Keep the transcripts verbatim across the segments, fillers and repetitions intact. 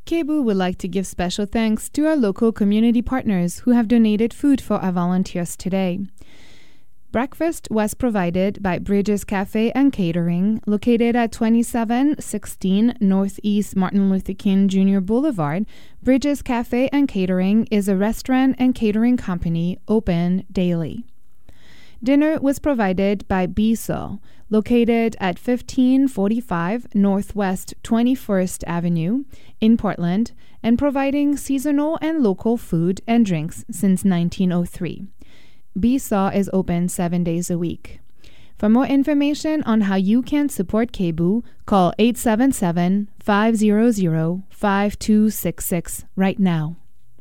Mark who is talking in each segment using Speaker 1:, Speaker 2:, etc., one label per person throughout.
Speaker 1: K B U would like to give special thanks to our local community partners who have donated food for our volunteers today. Breakfast was provided by Bridges Cafe and Catering, located at twenty-seven sixteen Northeast Martin Luther King Junior Boulevard. Bridges Cafe and Catering is a restaurant and catering company open daily. Dinner was provided by Biso, located at fifteen forty-five Northwest twenty-first Avenue in Portland, and providing seasonal and local food and drinks since nineteen oh three. Biso is open seven days a week. For more information on how you can support K B U, call eight seven seven, five hundred, five two six six right now.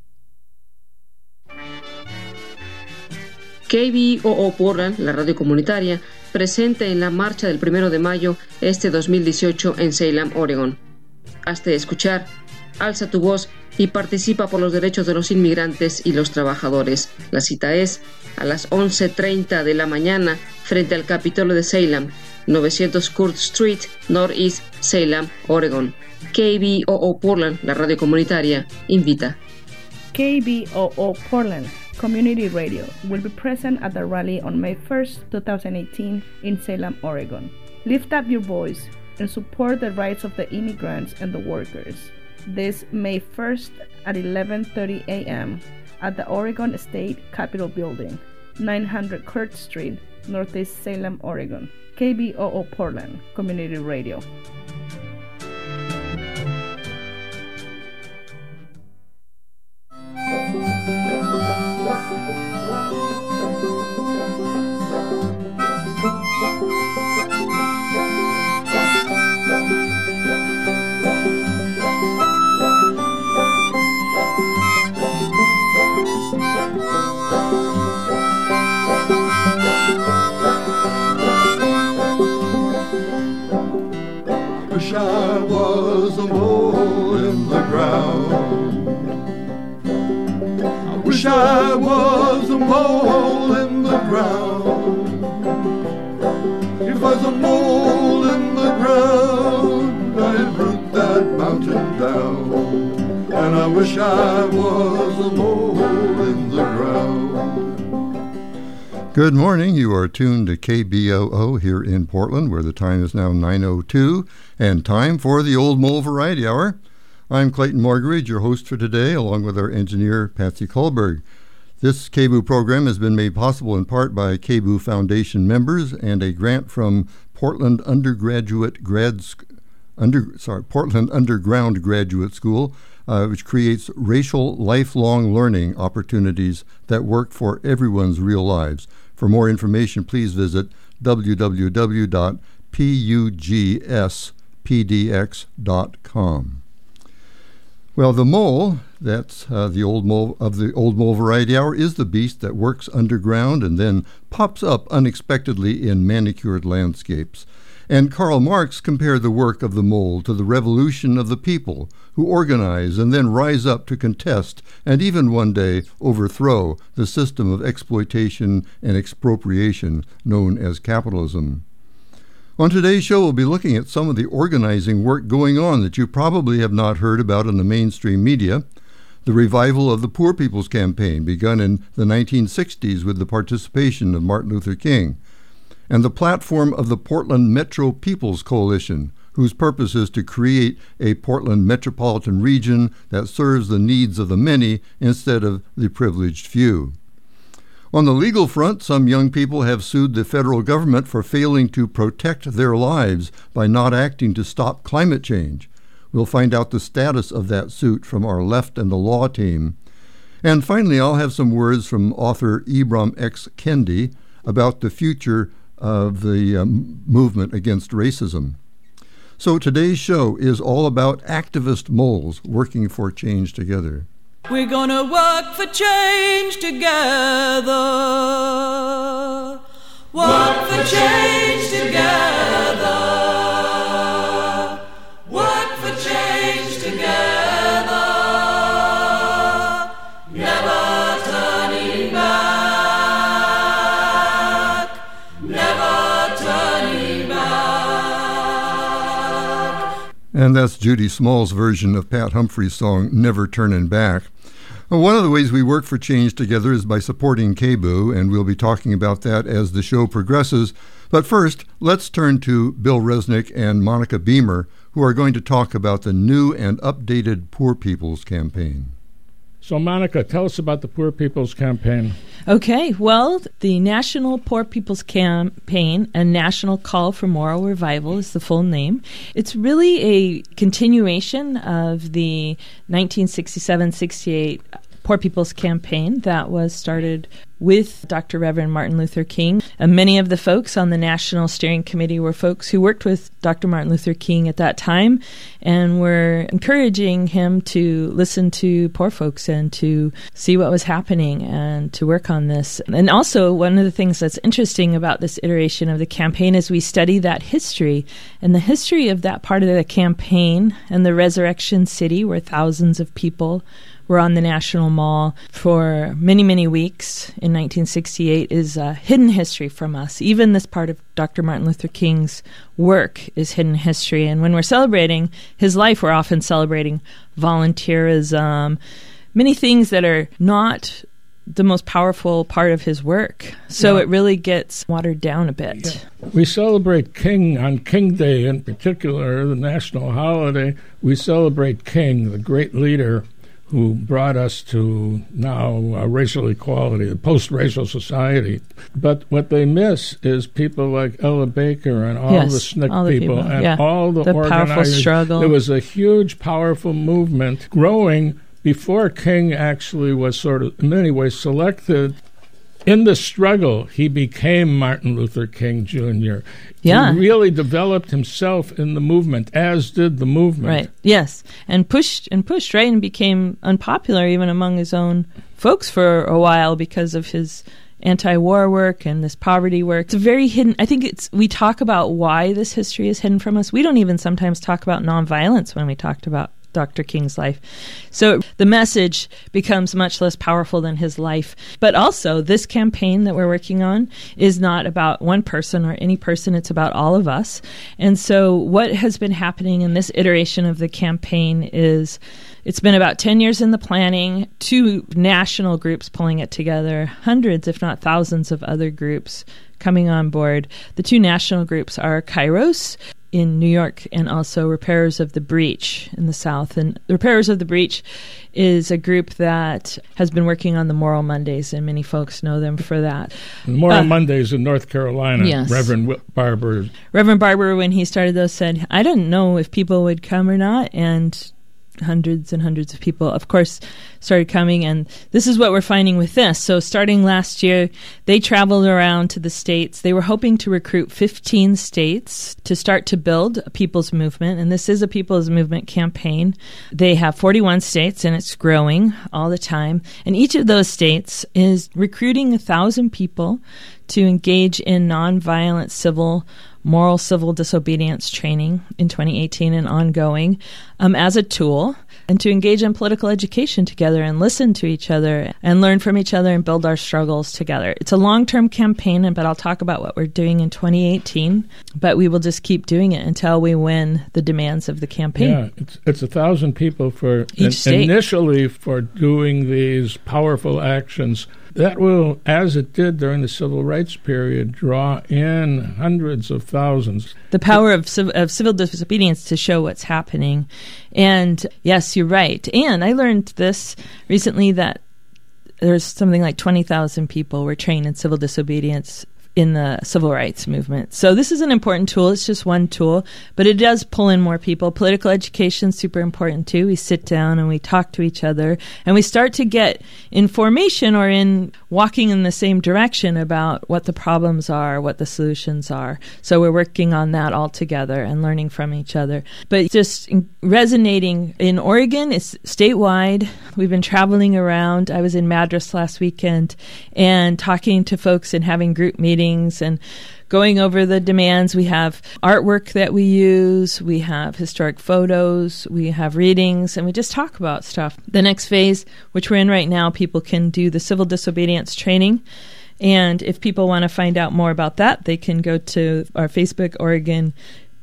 Speaker 2: K B O O Portland, la radio comunitaria, presente en la marcha del primero de mayo este dos mil dieciocho en Salem, Oregon. Hazte escuchar, alza tu voz y participa por los derechos de los inmigrantes y los trabajadores. La cita es a las once treinta de la mañana frente al Capitolio de Salem, novecientos Court Street, Northeast Salem, Oregon. K B O O Portland, la radio comunitaria, invita.
Speaker 3: K B O O Portland Community Radio will be present at the rally on May first, twenty eighteen in Salem, Oregon. Lift up your voice and support the rights of the immigrants and the workers. This May first at eleven thirty a.m. at the Oregon State Capitol Building, nine hundred Court Street, Northeast Salem, Oregon. K B O O Portland Community Radio.
Speaker 4: Wish I was a mole in the ground. I wish I was a mole in the ground. If I was a mole in the ground, I'd root that mountain down. And I wish I was a mole in the ground.
Speaker 5: Good morning. You are tuned to K B O O here in Portland, where the time is now nine oh two, and time for the Old Mole Variety Hour. I'm Clayton Morgridge, your host for today, along with our engineer, Patsy Kohlberg. This K B O O program has been made possible in part by K B O O Foundation members and a grant from Portland Undergraduate Grad Under sorry Portland Underground Graduate School, uh, which creates racial lifelong learning opportunities that work for everyone's real lives. For more information, please visit w w w dot pugs p d x dot com. Well, the mole, that's uh, the old mole of the Old Mole Variety Hour, is the beast that works underground and then pops up unexpectedly in manicured landscapes. And Karl Marx compared the work of the mole to the revolution of the people who organize and then rise up to contest and even one day overthrow the system of exploitation and expropriation known as capitalism. On today's show, we'll be looking at some of the organizing work going on that you probably have not heard about in the mainstream media. The revival of the Poor People's Campaign, begun in the nineteen sixties with the participation of Martin Luther King, and the platform of the Portland Metro People's Coalition, whose purpose is to create a Portland metropolitan region that serves the needs of the many instead of the privileged few. On the legal front, some young people have sued the federal government for failing to protect their lives by not acting to stop climate change. We'll find out the status of that suit from our Left and the Law team. And finally, I'll have some words from author Ibram X. Kendi about the future of the um, movement against racism. So today's show is all about activist moles working for change together.
Speaker 6: We're gonna work for change together. Work for change together. Work for change together. Never turning back. Never turning back.
Speaker 5: And that's Judy Small's version of Pat Humphrey's song, Never Turnin' Back. Well, one of the ways we work for change together is by supporting K B U, and we'll be talking about that as the show progresses. But first, let's turn to Bill Resnick and Monica Beamer, who are going to talk about the new and updated Poor People's Campaign.
Speaker 7: So, Monica, tell us about the Poor People's Campaign.
Speaker 8: Okay, well, the National Poor People's Campaign, a National Call for Moral Revival is the full name. It's really a continuation of the nineteen sixty-seven sixty-eight Poor People's Campaign that was started with Doctor Reverend Martin Luther King. And many of the folks on the National Steering Committee were folks who worked with Doctor Martin Luther King at that time and were encouraging him to listen to poor folks and to see what was happening and to work on this. And also, one of the things that's interesting about this iteration of the campaign is we study that history. And the history of that part of the campaign and the Resurrection City, where thousands of people were on the National Mall for many, many weeks in nineteen sixty-eight, is a hidden history from us. Even this part of Doctor Martin Luther King's work is hidden history. And when we're celebrating his life, we're often celebrating volunteerism, many things that are not the most powerful part of his work. So yeah. It really gets watered down a bit.
Speaker 7: Yeah. We celebrate King on King Day in particular, the national holiday. We celebrate King, the great leader who brought us to now uh, racial equality, a post-racial society. But what they miss is people like Ella Baker and all
Speaker 8: yes,
Speaker 7: the S N C C
Speaker 8: all the
Speaker 7: people,
Speaker 8: people
Speaker 7: and
Speaker 8: yeah.
Speaker 7: all the,
Speaker 8: the
Speaker 7: organizers.
Speaker 8: Powerful struggle.
Speaker 7: There was a huge, powerful movement growing before King actually was sort of, in many ways, selected. In the struggle, he became Martin Luther King Junior
Speaker 8: Yeah.
Speaker 7: He really developed himself in the movement, as did the movement.
Speaker 8: Right, yes. And pushed and pushed, right, and became unpopular even among his own folks for a while because of his anti-war work and this poverty work. It's a very hidden, I think it's, we talk about why this history is hidden from us. We don't even sometimes talk about nonviolence when we talked about Doctor King's life. So the message becomes much less powerful than his life. But also, this campaign that we're working on is not about one person or any person. It's about all of us. And so what has been happening in this iteration of the campaign is it's been about ten years in the planning, two national groups pulling it together, hundreds, if not thousands of other groups coming on board. The two national groups are Kairos in New York and also Repairers of the Breach in the South. And the Repairers of the Breach is a group that has been working on the Moral Mondays, and many folks know them for that.
Speaker 7: The Moral
Speaker 8: uh,
Speaker 7: Mondays in North Carolina,
Speaker 8: yes.
Speaker 7: Reverend w- Barber.
Speaker 8: Reverend Barber, when he started those, said, I didn't know if people would come or not, and hundreds and hundreds of people, of course, started coming, and this is what we're finding with this. So starting last year, they traveled around to the states. They were hoping to recruit fifteen states to start to build a people's movement, and this is a people's movement campaign. They have forty-one states, and it's growing all the time, and each of those states is recruiting a thousand people to engage in nonviolent civil moral civil disobedience training in twenty eighteen and ongoing um, as a tool, and to engage in political education together and listen to each other and learn from each other and build our struggles together. It's a long-term campaign, but I'll talk about what we're doing in twenty eighteen, but we will just keep doing it until we win the demands of the campaign.
Speaker 7: Yeah, it's, it's a thousand people for
Speaker 8: each
Speaker 7: in,
Speaker 8: state.
Speaker 7: Initially for doing these powerful actions. That will, as it did during the civil rights period, draw in hundreds of thousands.
Speaker 8: The power of, civ- of civil disobedience to show what's happening. And yes, you're right. And I learned this recently, that there's something like twenty thousand people were trained in civil disobedience in the civil rights movement. So this is an important tool. It's just one tool, but it does pull in more people. Political education is super important too. We sit down and we talk to each other, and we start to get information or in walking in the same direction about what the problems are, what the solutions are. So we're working on that all together and learning from each other. But just resonating in Oregon, it's statewide. We've been traveling around. I was in Madras last weekend and talking to folks and having group meetings and going over the demands. We have artwork that we use, we have historic photos, we have readings, and we just talk about stuff. The next phase, which we're in right now, people can do the civil disobedience training. And if people want to find out more about that, they can go to our Facebook, Oregon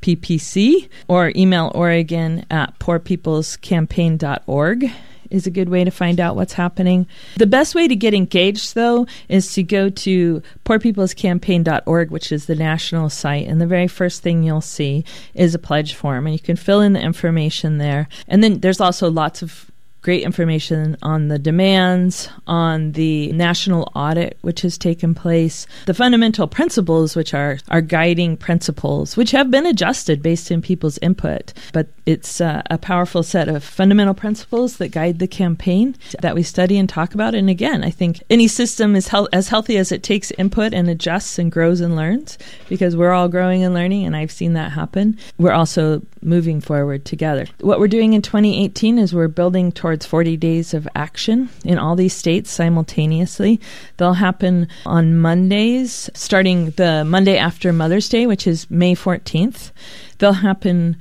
Speaker 8: P P C, or email Oregon at poor peoples campaign dot org. Is a good way to find out what's happening. The best way to get engaged, though, is to go to poor peoples campaign dot org, which is the national site, and the very first thing you'll see is a pledge form, and you can fill in the information there. And then there's also lots of great information on the demands, on the national audit, which has taken place, the fundamental principles, which are our guiding principles, which have been adjusted based in people's input. But it's uh, a powerful set of fundamental principles that guide the campaign that we study and talk about. And again, I think any system is he- as healthy as it takes input and adjusts and grows and learns, because we're all growing and learning, and I've seen that happen. We're also moving forward together. What we're doing in twenty eighteen is we're building towards forty days of action in all these states simultaneously. They'll happen on Mondays, starting the Monday after Mother's Day, which is May fourteenth. They'll happen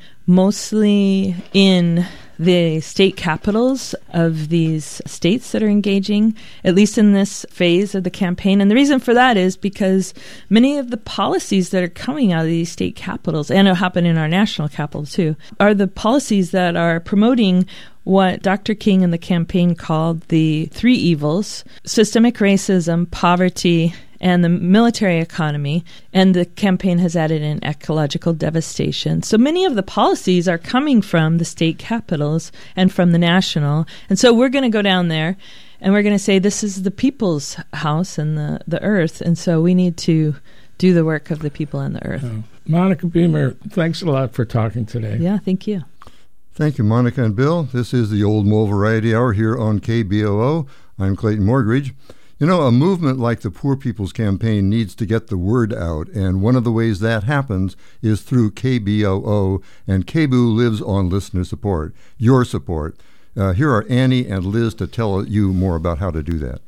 Speaker 8: mostly in the state capitals of these states that are engaging, at least in this phase of the campaign. And the reason for that is because many of the policies that are coming out of these state capitals, and it'll happen in our national capital too, are the policies that are promoting what Doctor King and the campaign called the three evils: systemic racism, poverty, and the military economy. And the campaign has added in ecological devastation. So many of the policies are coming from the state capitals and from the national. And so we're going to go down there and we're going to say this is the people's house and the, the earth. And so we need to do the work of the people and the earth.
Speaker 7: Oh. Monica Beamer, thanks a lot for talking today.
Speaker 8: Yeah, thank you.
Speaker 5: Thank you, Monica and Bill. This is the Old Mole Variety Hour here on K B O O. I'm Clayton Morgridge. You know, a movement like the Poor People's Campaign needs to get the word out, and one of the ways that happens is through K B O O, and K B O O lives on listener support, your support. Uh, here are Annie and Liz to tell you more about how to do that.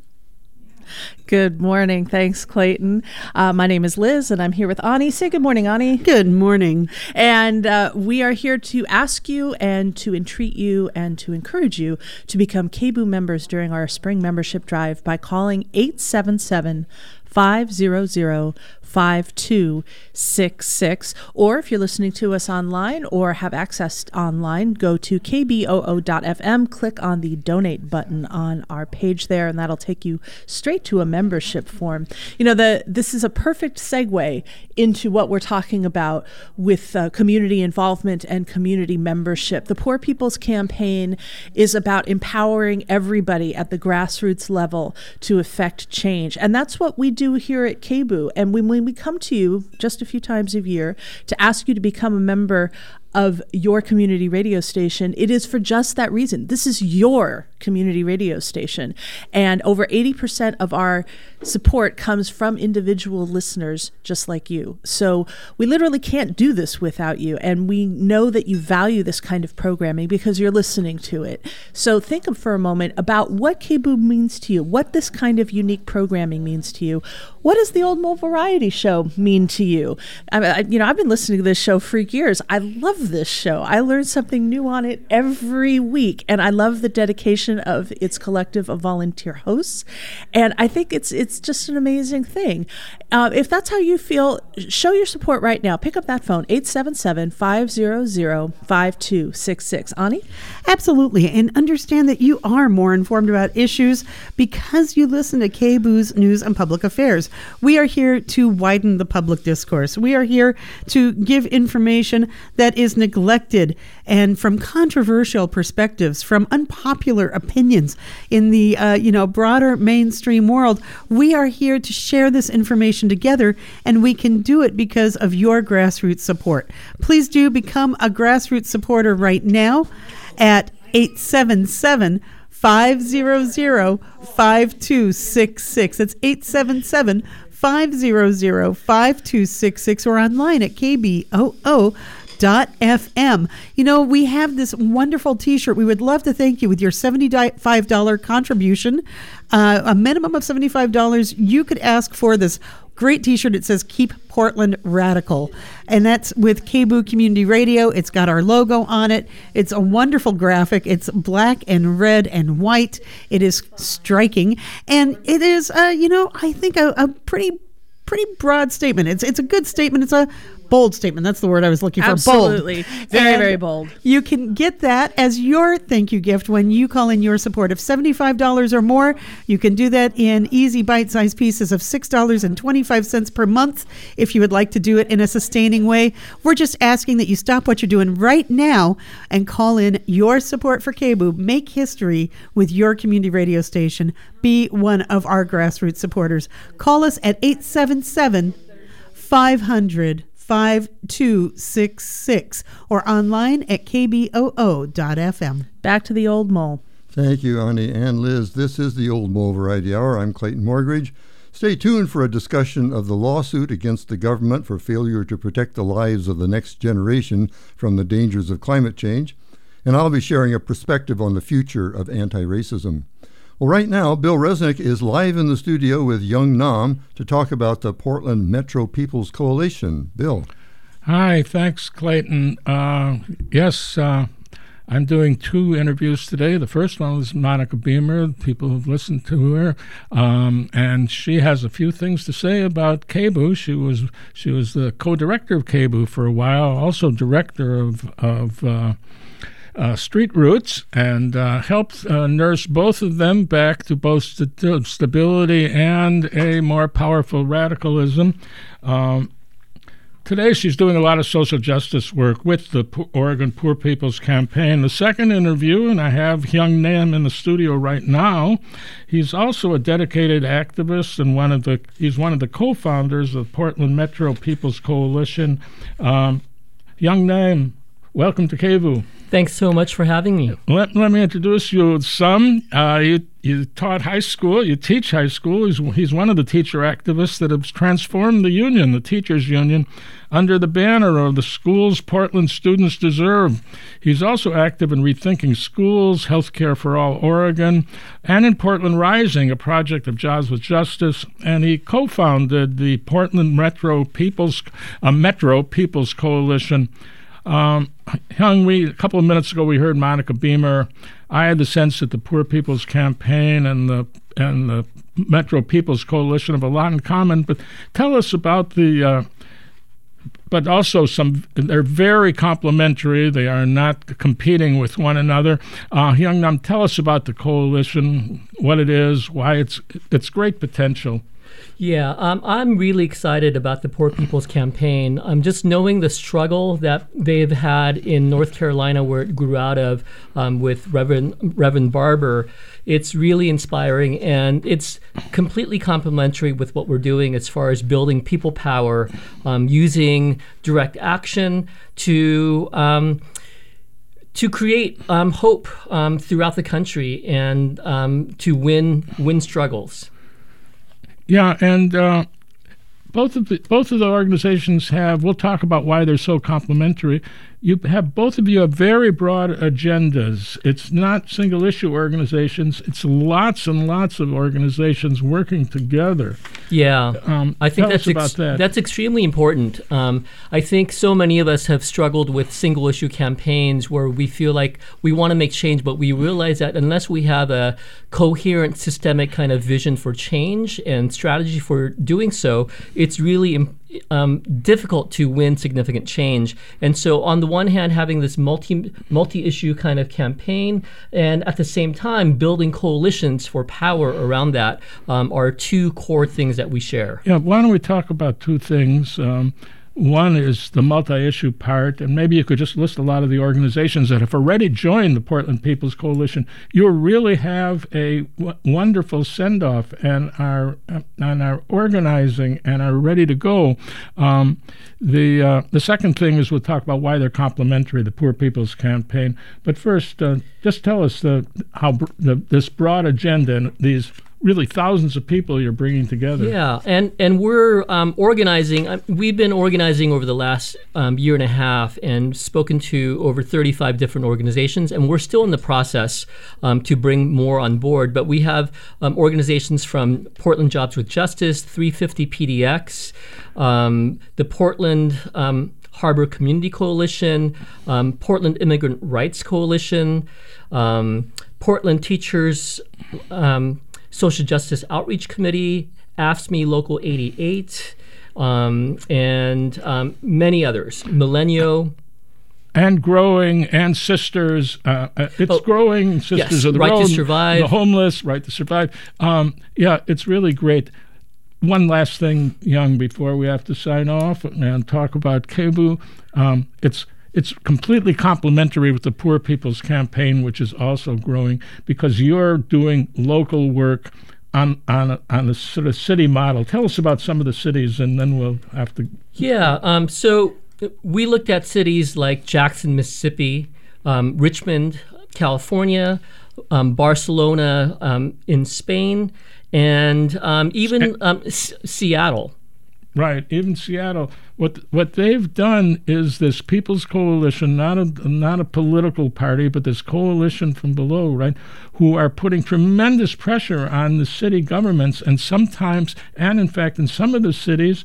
Speaker 9: Good morning. Thanks, Clayton. Uh, my name is Liz, and I'm here with Ani. Say good morning, Ani.
Speaker 10: Good morning.
Speaker 9: And uh, we are here to ask you and to entreat you and to encourage you to become K B O O members during our spring membership drive by calling eight seven seven, five hundred, five two six six. Or if you're listening to us online or have access online, go to k b o o dot f m, click on the donate button on our page there, and that'll take you straight to a membership form. You know, the this is a perfect segue into what we're talking about with uh, community involvement and community membership. The Poor People's Campaign is about empowering everybody at the grassroots level to effect change. And that's what we do here at K B O O. And when, when we come to you just a few times a year to ask you to become a member of your community radio station, it is for just that reason. This is your community radio station. And over eighty percent of our support comes from individual listeners just like you. So we literally can't do this without you. And we know that you value this kind of programming because you're listening to it. So think for a moment about what K B O O means to you, what this kind of unique programming means to you. What does the Old Mole Variety Show mean to you? I, I, you know, I've been listening to this show for years. I love this show. I learn something new on it every week, and I love the dedication of its collective of volunteer hosts. And I think it's it's just an amazing thing. Uh, if that's how you feel, show your support right now. Pick up that phone, eight seven seven, five hundred, five two six six. Ani?
Speaker 10: Absolutely. And understand that you are more informed about issues because you listen to K B O O's News and Public Affairs. We are here to widen the public discourse. We are here to give information that is neglected and from controversial perspectives, from unpopular opinions in the uh, you know broader mainstream world. We are here to share this information together, and we can do it because of your grassroots support. Please do become a grassroots supporter right now at eight seven seven, five hundred, five two six six. It's eight seven seven, five hundred, five two six six, or online at k b o o dot f m. You know, we have this wonderful t-shirt. We would love to thank you with your seventy-five dollars contribution. Uh, a minimum of seventy-five dollars. You could ask for this great t-shirt. It says Keep Portland Radical, and that's with K B O O Community Radio. It's got our logo on it. It's a wonderful graphic. It's black and red and white. It is striking, and it is uh, you know I think a, a pretty pretty broad statement. It's it's a good statement. It's a bold statement. That's the word I was looking for.
Speaker 9: Absolutely.
Speaker 10: Bold.
Speaker 9: Very,
Speaker 10: And
Speaker 9: very bold.
Speaker 10: You can get that as your thank you gift when you call in your support of seventy-five dollars or more. You can do that in easy bite-sized pieces of six dollars and twenty-five cents per month if you would like to do it in a sustaining way. We're just asking that you stop what you're doing right now and call in your support for K B O O. Make history with your community radio station. Be one of our grassroots supporters. Call us at eight seven seven, five hundred, five two six six or online at k b o o dot f m.
Speaker 9: Back to the old mole.
Speaker 5: Thank you, Ani and Liz. This is the Old Mole Variety Hour. I'm Clayton Morgridge. Stay tuned for a discussion of the lawsuit against the government for failure to protect the lives of the next generation from the dangers of climate change. And I'll be sharing a perspective on the future of anti-racism. Well, right now, Bill Resnick is live in the studio with Young Nam to talk about the Portland Metro People's Coalition. Bill.
Speaker 7: Hi, thanks, Clayton. Uh, yes, uh, I'm doing two interviews today. The first one was Monica Beamer. People have listened to her, um, and she has a few things to say about K B O O. She was she was the co-director of K B O O for a while, also director of of. Uh, Uh, Street Roots, and uh, helped uh, nurse both of them back to both st- stability and a more powerful radicalism. Um, today she's doing a lot of social justice work with the P- Oregon Poor People's Campaign. The second interview, and I have Young Nam in the studio right now, he's also a dedicated activist and one of the he's one of the co-founders of Portland Metro People's Coalition. Um, Young Nam, welcome to K B O O.
Speaker 11: Thanks so much for having me.
Speaker 7: Let, let me introduce you some. Uh, you, you taught high school. You teach high school. He's, he's one of the teacher activists that has transformed the union, the teachers' union, under the banner of the schools Portland students deserve. He's also active in Rethinking Schools, Healthcare for All Oregon, and in Portland Rising, a project of Jobs with Justice. And he co-founded the Portland Metro People's uh, Metro People's Coalition. Um, Young, we, a couple of minutes ago we heard Monica Beamer. I had the sense that the Poor People's Campaign and the and the Metro People's Coalition have a lot in common. But tell us about the, uh, but also some, they're very complementary. They are not competing with one another. Uh, Young Nam, tell us about the coalition, what it is, why it's it's great potential.
Speaker 11: Yeah, um, I'm really excited about the Poor People's Campaign. Um, just knowing the struggle that they've had in North Carolina, where it grew out of, um, with Reverend Reverend Barber, it's really inspiring, and it's completely complementary with what we're doing as far as building people power, um, using direct action to um, to create um, hope um, throughout the country and um, to win win struggles.
Speaker 7: Yeah, and uh, both of the both of the organizations have. We'll talk about why they're so complementary. You have both of you have very broad agendas. It's not single issue organizations. It's lots and lots of organizations working together.
Speaker 11: Yeah,
Speaker 7: um,
Speaker 11: I think
Speaker 7: tell
Speaker 11: that's
Speaker 7: us about
Speaker 11: ex-
Speaker 7: that.
Speaker 11: that's extremely important. Um, I think so many of us have struggled with single issue campaigns where we feel like we want to make change, but we realize that unless we have a coherent, systemic kind of vision for change and strategy for doing so, it's really important. Um, difficult to win significant change. And so on the one hand, having this multi, multi-issue kind of campaign and at the same time building coalitions for power around that um, are two core things that we share.
Speaker 7: Yeah, why don't we talk about two things? Um, One is the multi-issue part, and maybe you could just list a lot of the organizations that have already joined the Portland People's Coalition. You really have a w- wonderful send-off and are uh, and are organizing and are ready to go. Um, the uh, the second thing is we'll talk about why they're complementary, the Poor People's Campaign. But first, uh, just tell us the how br- the, this broad agenda and these really thousands of people you're bringing together.
Speaker 11: Yeah, and and we're um, organizing. Uh, we've been organizing over the last um, year and a half and spoken to over thirty-five different organizations, and we're still in the process um, to bring more on board. But we have um, organizations from Portland Jobs with Justice, three fifty P D X, um, the Portland um, Harbor Community Coalition, um, Portland Immigrant Rights Coalition, um, Portland Teachers um, Social Justice Outreach Committee, A F S C M E Local eighty-eight, um, and um, many others. Millennial.
Speaker 7: And growing, and sisters. Uh, it's oh, growing. Sisters
Speaker 11: yes,
Speaker 7: of the
Speaker 11: Right
Speaker 7: Road,
Speaker 11: to Survive.
Speaker 7: The Homeless, Right to Survive. Um, yeah, it's really great. One last thing, Young, before we have to sign off and talk about KBOO. Um, it's it's completely complementary with the Poor People's Campaign, which is also growing, because you're doing local work on on a, on a sort of city model. Tell us about some of the cities, and then we'll have to.
Speaker 11: Yeah. Um, so. We looked at cities like Jackson, Mississippi, um, Richmond, California, um, Barcelona um, in Spain, and um, even um, S- Seattle.
Speaker 7: Right, even Seattle. What what they've done is this People's Coalition, not a not a political party, but this coalition from below, right, who are putting tremendous pressure on the city governments, and sometimes, and in fact, in some of the cities,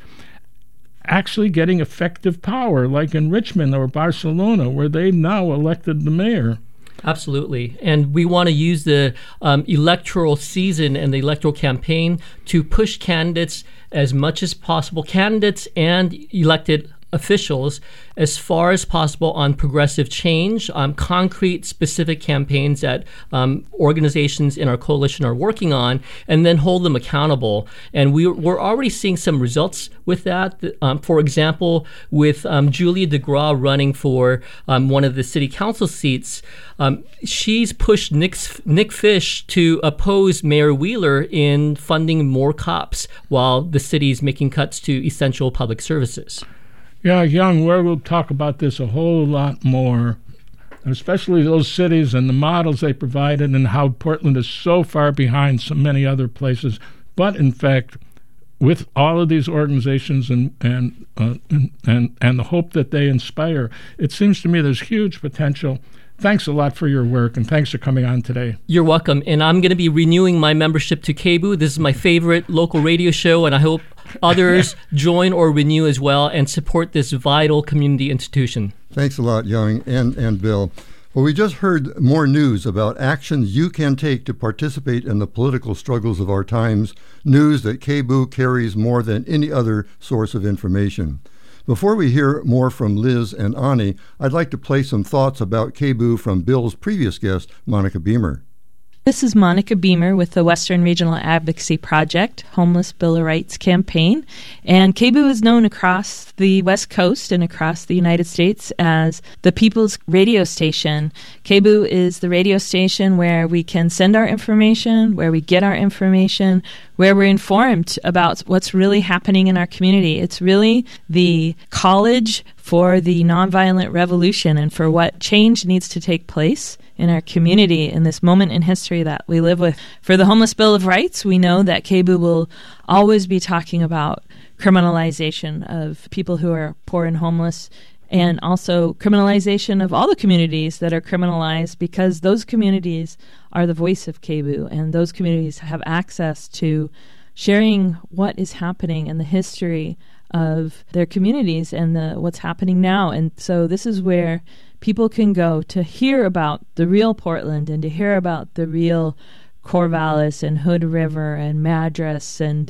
Speaker 7: actually getting effective power, like in Richmond or Barcelona, where they've now elected the mayor.
Speaker 11: Absolutely. And we want to use the um, electoral season and the electoral campaign to push candidates as much as possible, candidates and elected officials, as far as possible on progressive change, on concrete, specific campaigns that um, organizations in our coalition are working on, and then hold them accountable. And we, we're already seeing some results with that. Um, for example, with um, Julia DeGraw running for um, one of the city council seats, um, she's pushed Nick, Nick Fish to oppose Mayor Wheeler in funding more cops while the city's making cuts to essential public services.
Speaker 7: Yeah, Young, where we'll talk about this a whole lot more, especially those cities and the models they provided and how Portland is so far behind so many other places. But in fact, with all of these organizations and and uh, and, and and the hope that they inspire, it seems to me there's huge potential. Thanks a lot for your work, and thanks for coming on today.
Speaker 11: You're welcome. And I'm going to be renewing my membership to KBOO. This is my favorite local radio show, and I hope others join or renew as well and support this vital community institution.
Speaker 5: Thanks a lot, Young and, and Bill. Well, we just heard more news about actions you can take to participate in the political struggles of our times, news that KBOO carries more than any other source of information. Before we hear more from Liz and Ani, I'd like to play some thoughts about KBOO from Bill's previous guest, Monica Beamer.
Speaker 8: This is Monica Beamer with the Western Regional Advocacy Project, Homeless Bill of Rights Campaign. And KBOO is known across the West Coast and across the United States as the People's Radio Station. KBOO is the radio station where we can send our information, where we get our information, where we're informed about what's really happening in our community. It's really the college for the nonviolent revolution and for what change needs to take place in our community in this moment in history that we live with. For the Homeless Bill of Rights, we know that KBOO will always be talking about criminalization of people who are poor and homeless, and also criminalization of all the communities that are criminalized, because those communities are the voice of KBOO, and those communities have access to sharing what is happening in the history of their communities and the what's happening now. And so this is where people can go to hear about the real Portland and to hear about the real Corvallis and Hood River and Madras and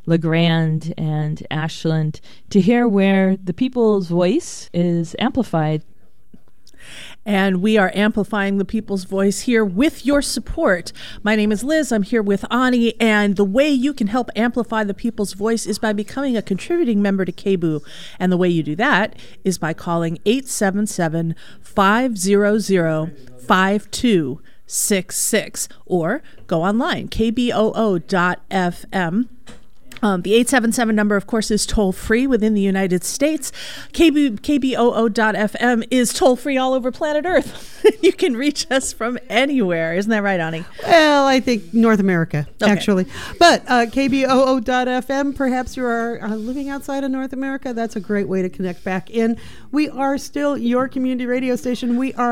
Speaker 8: LeGrand and Ashland, to hear where the people's voice is amplified.
Speaker 9: And we are amplifying the people's voice here with your support. My name is Liz. I'm here with Ani, and the way you can help amplify the people's voice is by becoming a contributing member to KBOO. And the way you do that is by calling eight seven seven, five hundred, five two six six or go online, k b o o dot f m. Um, the eight seven seven number, of course, is toll-free within the United States. K B O O dot F M is toll-free all over planet Earth. You can reach us from anywhere. Isn't that right, Ani?
Speaker 10: Well, I think North America,
Speaker 9: okay.
Speaker 10: actually. But uh, K B O O dot F M, perhaps you are uh, living outside of North America. That's a great way to connect back in. We are still your community radio station. We are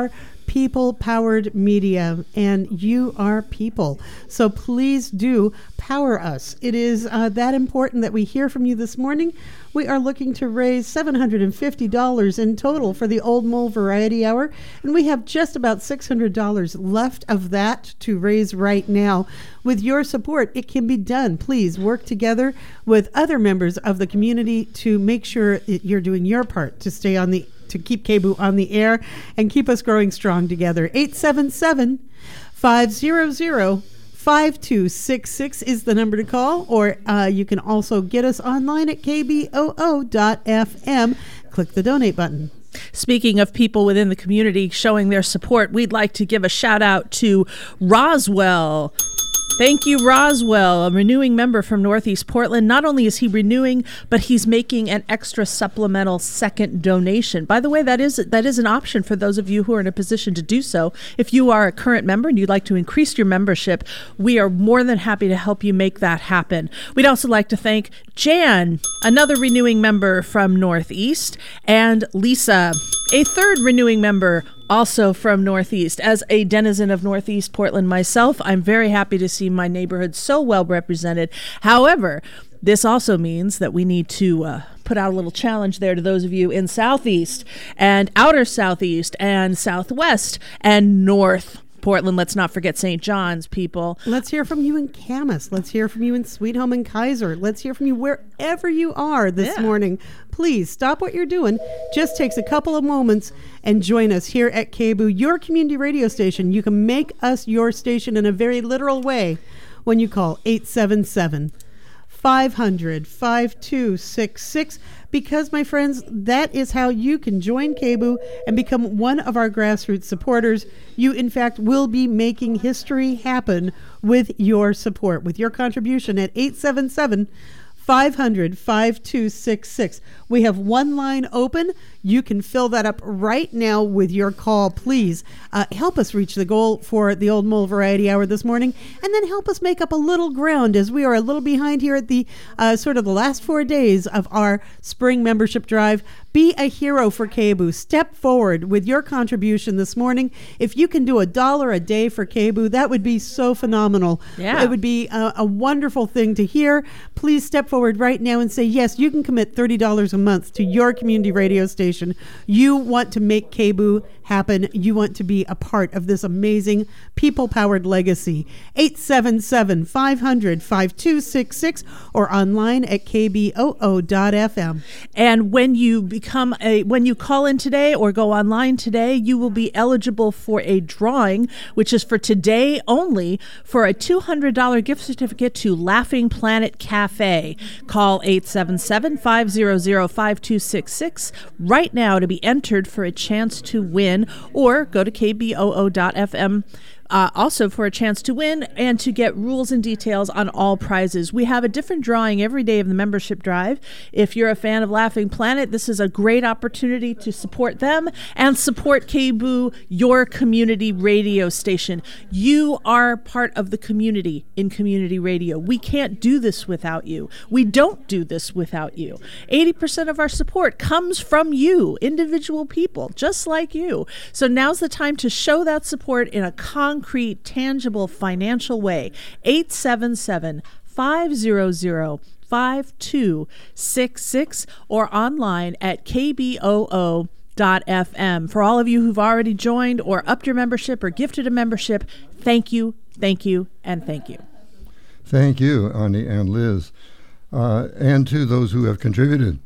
Speaker 10: people-powered media, and you are people. So please do power us. It is uh, that important that we hear from you this morning. We are looking to raise seven hundred fifty dollars in total for the Old Mole Variety Hour, and we have just about six hundred dollars left of that to raise right now. With your support, it can be done. Please work together with other members of the community to make sure that you're doing your part to stay on the to keep K B O O on the air and keep us growing strong together. eight seven seven, five hundred, five two six six is the number to call, or uh, you can also get us online at k b o o dot f m. Click the donate button.
Speaker 9: Speaking of people within the community showing their support, we'd like to give a shout out to Roswell. Thank you, Roswell, a renewing member from Northeast Portland. Not only is he renewing, but he's making an extra supplemental second donation. By the way, that is that is an option for those of you who are in a position to do so. If you are a current member and you'd like to increase your membership, we are more than happy to help you make that happen. We'd also like to thank Jan, another renewing member from Northeast, and Lisa, a third renewing member also from Northeast. As a denizen of Northeast Portland myself, I'm very happy to see my neighborhood so well represented. However, this also means that we need to uh, put out a little challenge there to those of you in Southeast and Outer Southeast and Southwest and North Portland. Let's not forget Saint John's, people.
Speaker 10: Let's hear from you in Camas. Let's hear from you in Sweet Home and Kaiser. Let's hear from you wherever you are this
Speaker 9: Yeah.
Speaker 10: morning. Please stop what you're doing. Just takes a couple of moments and join us here at K B O O, your community radio station. You can make us your station in a very literal way when you call eight seven seven, five hundred, five two six six. Because, my friends, that is how you can join K B O O and become one of our grassroots supporters. You, in fact, will be making history happen with your support, with your contribution at eight seven seven, five hundred, five two six six. We have one line open. You can fill that up right now with your call. Please uh, help us reach the goal for the Old Mole Variety Hour this morning, and then help us make up a little ground as we are a little behind here at the uh, sort of the last four days of our spring membership drive. Be a hero for K B O O. Step forward with your contribution this morning. If you can do a dollar a day for K B O O, that would be so phenomenal.
Speaker 9: Yeah.
Speaker 10: It would be a, a wonderful thing to hear. Please step forward right now and say, yes, you can commit thirty dollars a month to your community radio station. You want to make K B O O happen. You want to be a part of this amazing people-powered legacy. eight seven seven, five hundred, five two six six or online at k b o o dot f m.
Speaker 9: And when you become a when you call in today or go online today, you will be eligible for a drawing, which is for today only, for a two hundred dollars gift certificate to Laughing Planet Cafe. Call eight seven seven, five hundred, five two six six right now to be entered for a chance to win, or go to k b o o dot f m. Uh, also for a chance to win and to get rules and details on all prizes. We have a different drawing every day of the membership drive. If you're a fan of Laughing Planet, this is a great opportunity to support them and support K B O O, your community radio station. You are part of the community in community radio. We can't do this without you. We don't do this without you. eighty percent of our support comes from you, individual people, just like you. So now's the time to show that support in a concrete concrete, tangible, financial way. eight seven seven, five hundred, five two six six or online at k b o o dot f m. For all of you who've already joined or upped your membership or gifted a membership, thank you, thank you, and thank you.
Speaker 5: Thank you, Ani and Liz, uh, and to those who have contributed.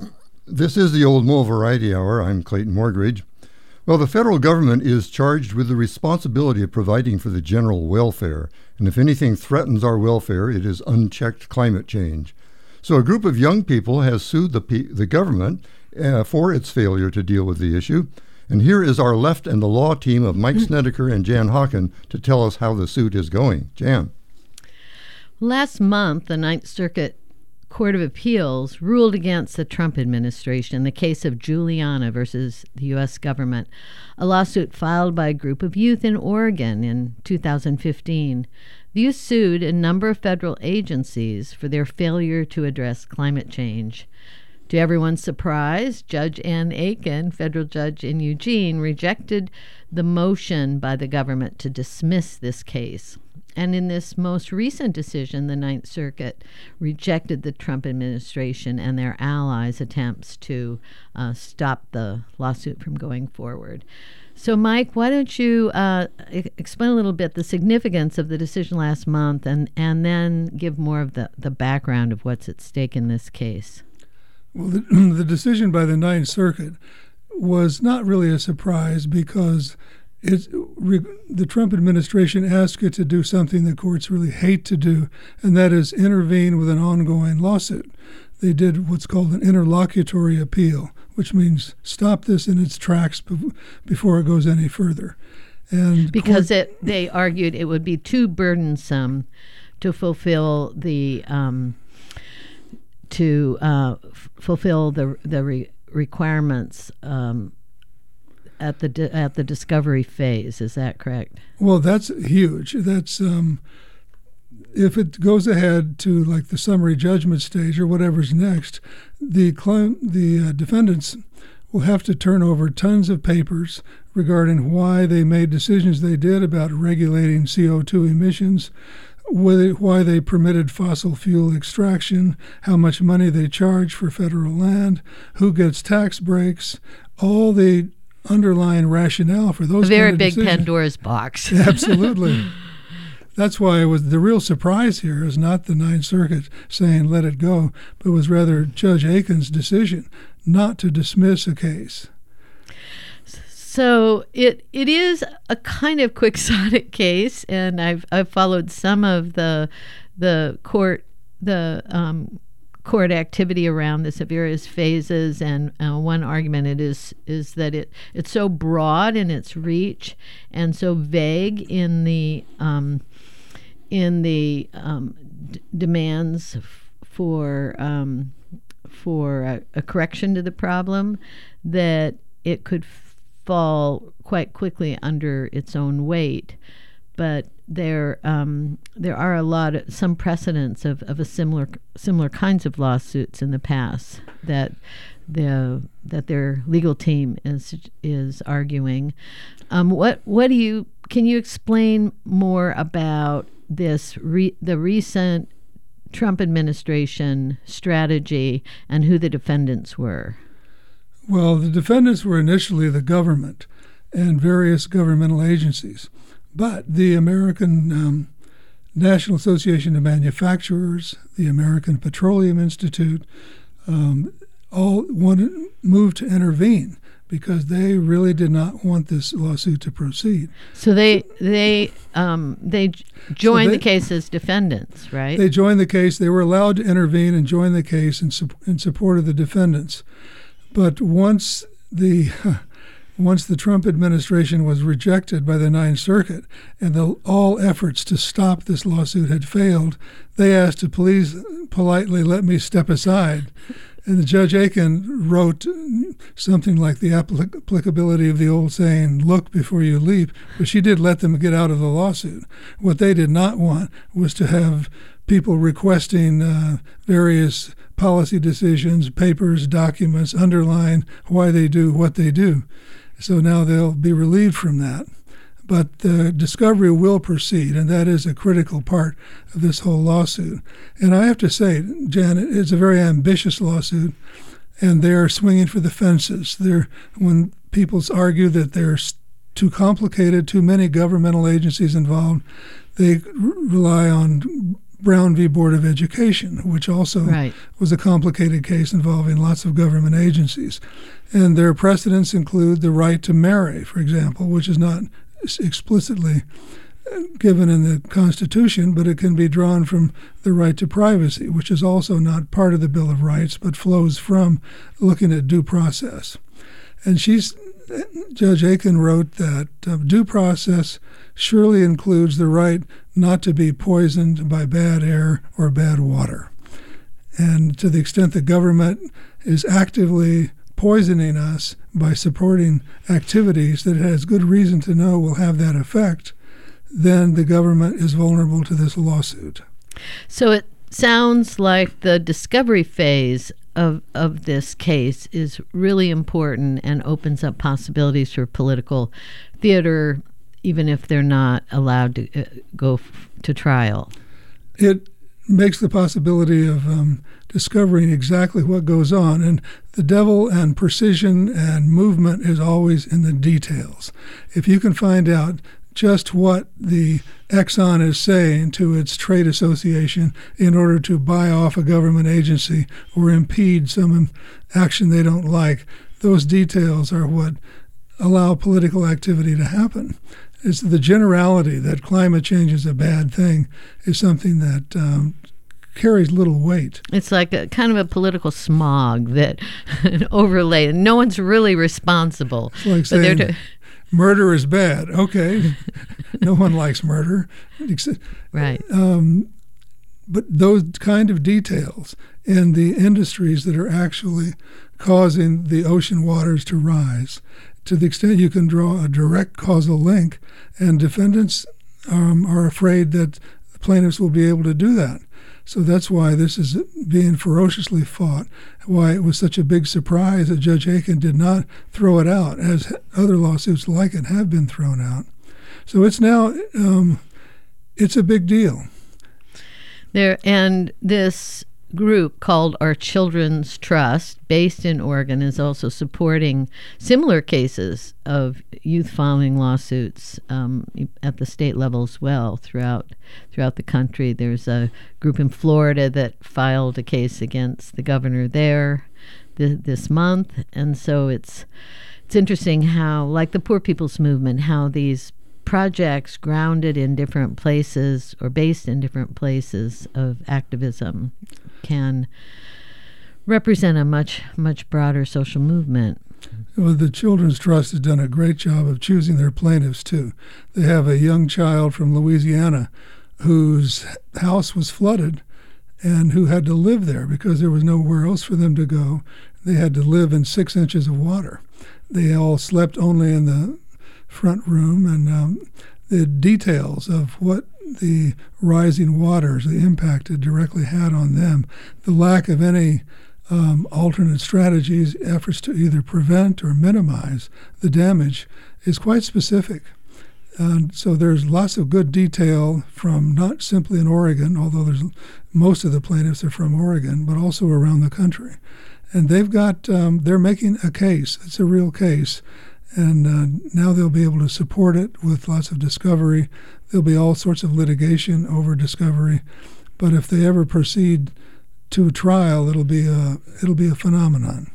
Speaker 5: This is the Old Mole Variety Hour. I'm Clayton Morgridge. Well, the federal government is charged with the responsibility of providing for the general welfare, and if anything threatens our welfare, it is unchecked climate change. So a group of young people has sued the, pe- the government uh, for its failure to deal with the issue, and here is our left and the law team of Mike Snedeker and Jan Hawken to tell us how the suit is going. Jan.
Speaker 12: Last month, the Ninth Circuit Court of Appeals ruled against the Trump administration in the case of Juliana versus the U S government, a lawsuit filed by a group of youth in Oregon in two thousand fifteen. The youth sued a number of federal agencies for their failure to address climate change. To everyone's surprise, Judge Ann Aiken, federal judge in Eugene, rejected the motion by the government to dismiss this case. And in this most recent decision, the Ninth Circuit rejected the Trump administration and their allies' attempts to uh, stop the lawsuit from going forward. So, Mike, why don't you uh, e- explain a little bit the significance of the decision last month and, and then give more of the, the background of what's at stake in this case?
Speaker 13: Well, the, the decision by the Ninth Circuit was not really a surprise because It's, re, the Trump administration asked it to do something the courts really hate to do, and that is intervene with an ongoing lawsuit. They did what's called an interlocutory appeal, which means stop this in its tracks be- before it goes any further. And
Speaker 12: because
Speaker 13: court,
Speaker 12: it, they argued it would be too burdensome to fulfill the um, to uh, f- fulfill the the re- requirements. Um, At the di- at the discovery phase, is that correct?
Speaker 13: Well, that's huge. That's um, if it goes ahead to like the summary judgment stage or whatever's next, the cl- the uh, defendants will have to turn over tons of papers regarding why they made decisions they did about regulating C O two emissions, whether, why they permitted fossil fuel extraction, how much money they charge for federal land, who gets tax breaks, all the underlying rationale for those
Speaker 12: a very
Speaker 13: kind of
Speaker 12: big
Speaker 13: decisions.
Speaker 12: Pandora's box.
Speaker 13: Absolutely. That's why it was the real surprise here is not the Ninth Circuit saying let it go, but was rather Judge Aiken's decision not to dismiss a case.
Speaker 12: So it it is a kind of quixotic case, and I've I've followed some of the the court the um, court activity around this at various phases, and uh, one argument it is is that it it's so broad in its reach and so vague in the um, in the um, d- demands f- for um, for a, a correction to the problem that it could f- fall quite quickly under its own weight. But there um, there are a lot of some precedents of, of a similar similar kinds of lawsuits in the past that the that their legal team is is arguing. Um, what what do you can you explain more about this re, the recent Trump administration strategy and who the defendants were?
Speaker 13: Well, the defendants were initially the government and various governmental agencies. But the American um, National Association of Manufacturers, the American Petroleum Institute, um, all wanted, moved to intervene because they really did not want this lawsuit to proceed.
Speaker 12: So they they um, they j- joined
Speaker 13: so they,
Speaker 12: the case as defendants, right?
Speaker 13: They joined the case. They were allowed to intervene and join the case in, su- in support of the defendants. But once the Once the Trump administration was rejected by the Ninth Circuit and the, all efforts to stop this lawsuit had failed, they asked to please politely let me step aside. And Judge Aiken wrote something like the applic- applicability of the old saying, look before you leap, but she did let them get out of the lawsuit. What they did not want was to have people requesting uh, various policy decisions, papers, documents, underline why they do what they do. So now they'll be relieved from that. But the discovery will proceed, and that is a critical part of this whole lawsuit. And I have to say, Janet, it's a very ambitious lawsuit, and they're swinging for the fences. They're, when people argue that there's too complicated, too many governmental agencies involved, they r- rely on Brown v. Board of Education, which also
Speaker 12: right.
Speaker 13: was a complicated case involving lots of government agencies. And their precedents include the right to marry, for example, which is not explicitly given in the Constitution, but it can be drawn from the right to privacy, which is also not part of the Bill of Rights, but flows from looking at due process. And she's, Judge Aiken wrote that uh, due process surely includes the right not to be poisoned by bad air or bad water. And to the extent the government is actively poisoning us by supporting activities that it has good reason to know will have that effect, then the government is vulnerable to this lawsuit.
Speaker 12: So it sounds like the discovery phase of of this case is really important and opens up possibilities for political theater, even if they're not allowed to uh, go f- to trial.
Speaker 13: It makes the possibility of um, discovering exactly what goes on. And the devil and precision and movement is always in the details. If you can find out just what the Exxon is saying to its trade association in order to buy off a government agency or impede some action they don't like, those details are what allow political activity to happen. It's the generality that climate change is a bad thing is something that um, carries little weight.
Speaker 12: It's like a kind of a political smog that overlay. No one's really responsible.
Speaker 13: It's like saying to- murder is bad. Okay, no one likes murder.
Speaker 12: Right.
Speaker 13: Um, but those kind of details in the industries that are actually causing the ocean waters to rise, to the extent you can draw a direct causal link, and defendants um, are afraid that the plaintiffs will be able to do that. So that's why this is being ferociously fought, why it was such a big surprise that Judge Aiken did not throw it out, as other lawsuits like it have been thrown out. So it's now, um, it's a big deal.
Speaker 12: There, and this group called Our Children's Trust, based in Oregon, is also supporting similar cases of youth filing lawsuits um, at the state level as well throughout throughout the country. There's a group in Florida that filed a case against the governor there th- this month, and so it's it's interesting how, like the Poor People's Movement, how these projects grounded in different places or based in different places of activism can represent a much, much broader social movement.
Speaker 13: Well, the Children's Trust has done a great job of choosing their plaintiffs, too. They have a young child from Louisiana whose house was flooded and who had to live there because there was nowhere else for them to go. They had to live in six inches of water. They all slept only in the front room, and um, the details of what the rising waters, the impact it directly had on them, the lack of any um, alternate strategies, efforts to either prevent or minimize the damage is quite specific. And so there's lots of good detail from not simply in Oregon, although there's most of the plaintiffs are from Oregon, but also around the country. And they've got, um, they're making a case. It's a real case. And uh, now they'll be able to support it with lots of discovery. There'll be all sorts of litigation over discovery. But if they ever proceed to a trial, it'll be a, it'll be a phenomenon.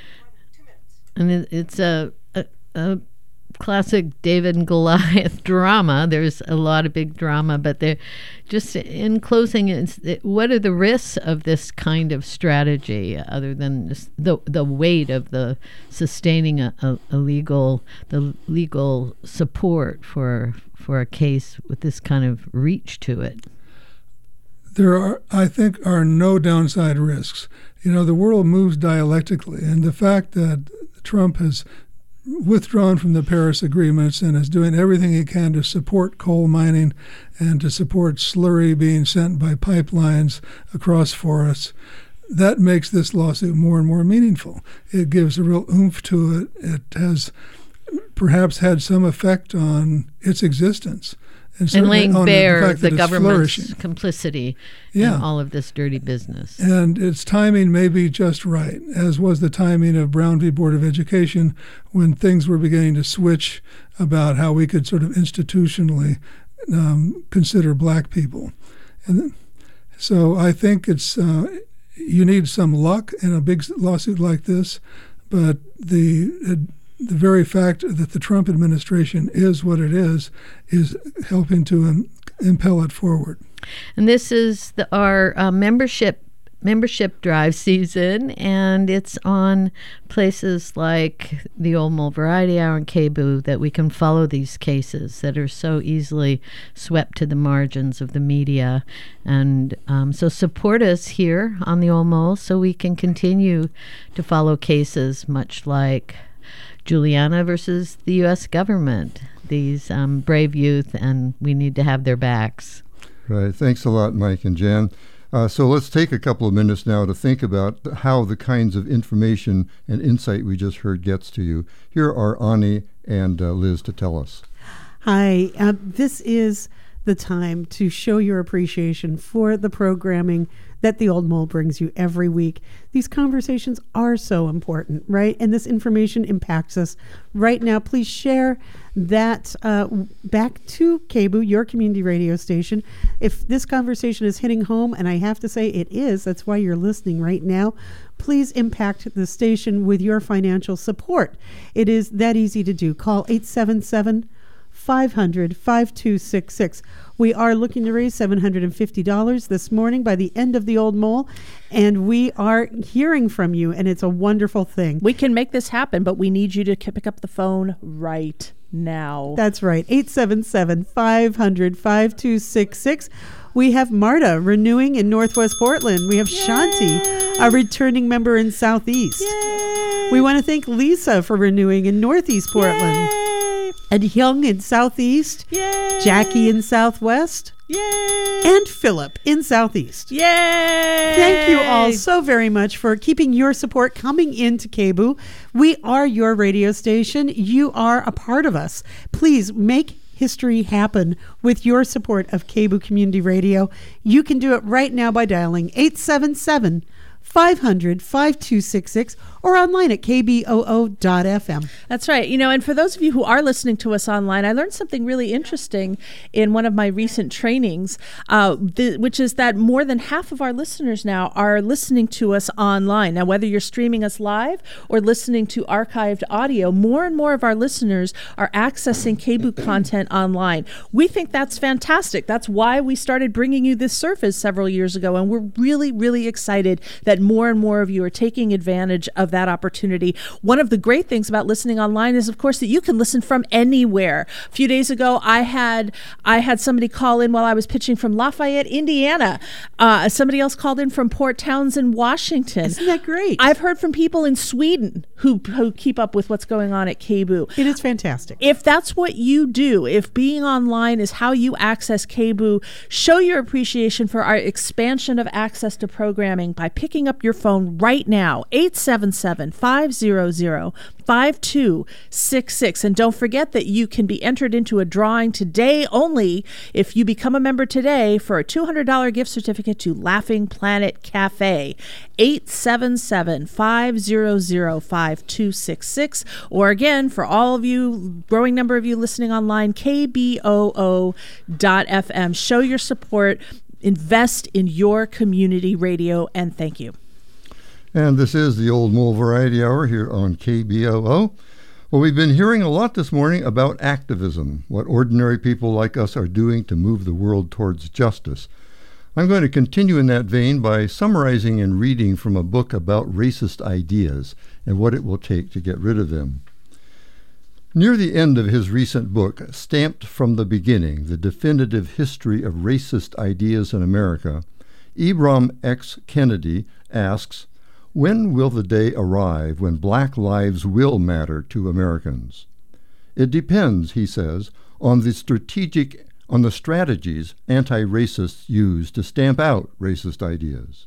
Speaker 12: And it, it's a, a, a classic David and Goliath drama. There's a lot of big drama, but they're just in closing, it's, it, what are the risks of this kind of strategy other than just the the weight of the sustaining a, a, a legal the legal support for for a case with this kind of reach to it?
Speaker 13: There are, I think, are no downside risks. You know, the world moves dialectically, and the fact that Trump has withdrawn from the Paris agreements and is doing everything he can to support coal mining and to support slurry being sent by pipelines across forests, that makes this lawsuit more and more meaningful. It gives a real oomph to it. It has perhaps had some effect on its existence.
Speaker 12: And, and laying bare the, the government's
Speaker 13: flourishing.
Speaker 12: complicity
Speaker 13: yeah.
Speaker 12: in all of this dirty business.
Speaker 13: And its timing may be just right, as was the timing of Brown v. Board of Education, when things were beginning to switch about how we could sort of institutionally um, consider black people. And so I think it's uh, you need some luck in a big lawsuit like this, but the uh, the very fact that the Trump administration is what it is, is helping to im- impel it forward.
Speaker 12: And this is the, our uh, membership membership drive season, and it's on places like the Old Mole Variety Hour and K B O O that we can follow these cases that are so easily swept to the margins of the media. And um, so support us here on the Old Mole so we can continue to follow cases much like Juliana versus the U S government, these um, brave youth, and we need to have their backs.
Speaker 5: Right. Thanks a lot, Mike and Jan. Uh, so let's take a couple of minutes now to think about how the kinds of information and insight we just heard gets to you. Here are Ani and uh, Liz to tell us.
Speaker 10: Hi, uh, this is the time to show your appreciation for the programming that the Old Mole brings you every week. These conversations are so important, right? And this information impacts us right now. Please share that uh, back to K B O O, your community radio station. If this conversation is hitting home, and I have to say it is, that's why you're listening right now, please impact the station with your financial support. It is that easy to do. Call eight seven seven, five hundred, five two six six. We are looking to raise seven hundred fifty dollars this morning by the end of the Old Mole, and we are hearing from you, and it's a wonderful thing.
Speaker 9: We can make this happen, but we need you to pick up the phone right now.
Speaker 10: That's right, eight seven seven, five hundred, five two six six. We have Marta renewing in Northwest Portland. We have Yay! Shanti, a returning member in Southeast. Yay! We want to thank Lisa for renewing in Northeast Portland. Yay! And Hyung in Southeast. Yay! Jackie in Southwest. Yay! And Philip in Southeast.
Speaker 9: Yay!
Speaker 10: Thank you all so very much for keeping your support coming into K B O O. We are your radio station. You are a part of us. Please make history happen with your support of K B O O Community Radio. You can do it right now by dialing eight seven seven, five hundred, five two six six or online at k b o o dot f m.
Speaker 9: That's right. You know, and for those of you who are listening to us online, I learned something really interesting in one of my recent trainings, uh, th- which is that more than half of our listeners now are listening to us online. Now, whether you're streaming us live or listening to archived audio, more and more of our listeners are accessing K B O O content online. We think that's fantastic. That's why we started bringing you this service several years ago, and we're really, really excited that more and more of you are taking advantage of that opportunity. One of the great things about listening online is, of course, that you can listen from anywhere. A few days ago, I had I had somebody call in while I was pitching from Lafayette, Indiana. Uh, somebody else called in from Port Townsend, Washington.
Speaker 10: Isn't that great?
Speaker 9: I've heard from people in Sweden who, who keep up with what's going on at K B O O.
Speaker 10: It is fantastic.
Speaker 9: If that's what you do, if being online is how you access K B O O, show your appreciation for our expansion of access to programming by picking up your phone right now, eight seven seven, five hundred, five two six six. And don't forget that you can be entered into a drawing today only if you become a member today for a two hundred dollars gift certificate to Laughing Planet Cafe. eight seven seven, five hundred, five two six six. Or again, for all of you, growing number of you listening online, k b o o dot f m. Show your support. Invest in your community radio, and thank you.
Speaker 5: And this is the Old Mole Variety Hour here on K B O O. Well, we've been hearing a lot this morning about activism, what ordinary people like us are doing to move the world towards justice. I'm going to continue in that vein by summarizing and reading from a book about racist ideas and what it will take to get rid of them. Near the end of his recent book, Stamped from the Beginning, The Definitive History of Racist Ideas in America, Ibram X. Kendi asks, when will the day arrive when black lives will matter to Americans? It depends, he says, on the strategic, on the strategies anti-racists use to stamp out racist ideas.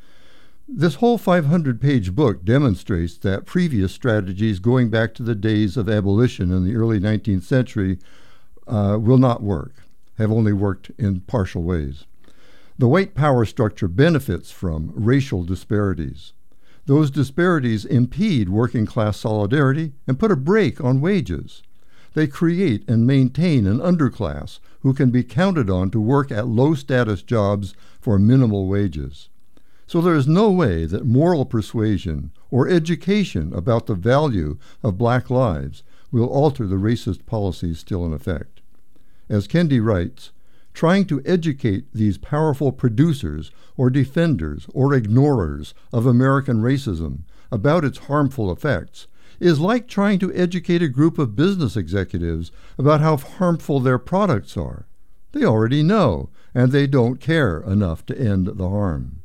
Speaker 5: This whole five hundred page book demonstrates that previous strategies going back to the days of abolition in the early nineteenth century uh, will not work, have only worked in partial ways. The white power structure benefits from racial disparities. Those disparities impede working class solidarity and put a brake on wages. They create and maintain an underclass who can be counted on to work at low-status jobs for minimal wages. So there is no way that moral persuasion or education about the value of black lives will alter the racist policies still in effect. As Kendi writes, trying to educate these powerful producers or defenders or ignorers of American racism about its harmful effects is like trying to educate a group of business executives about how harmful their products are. They already know, and they don't care enough to end the harm.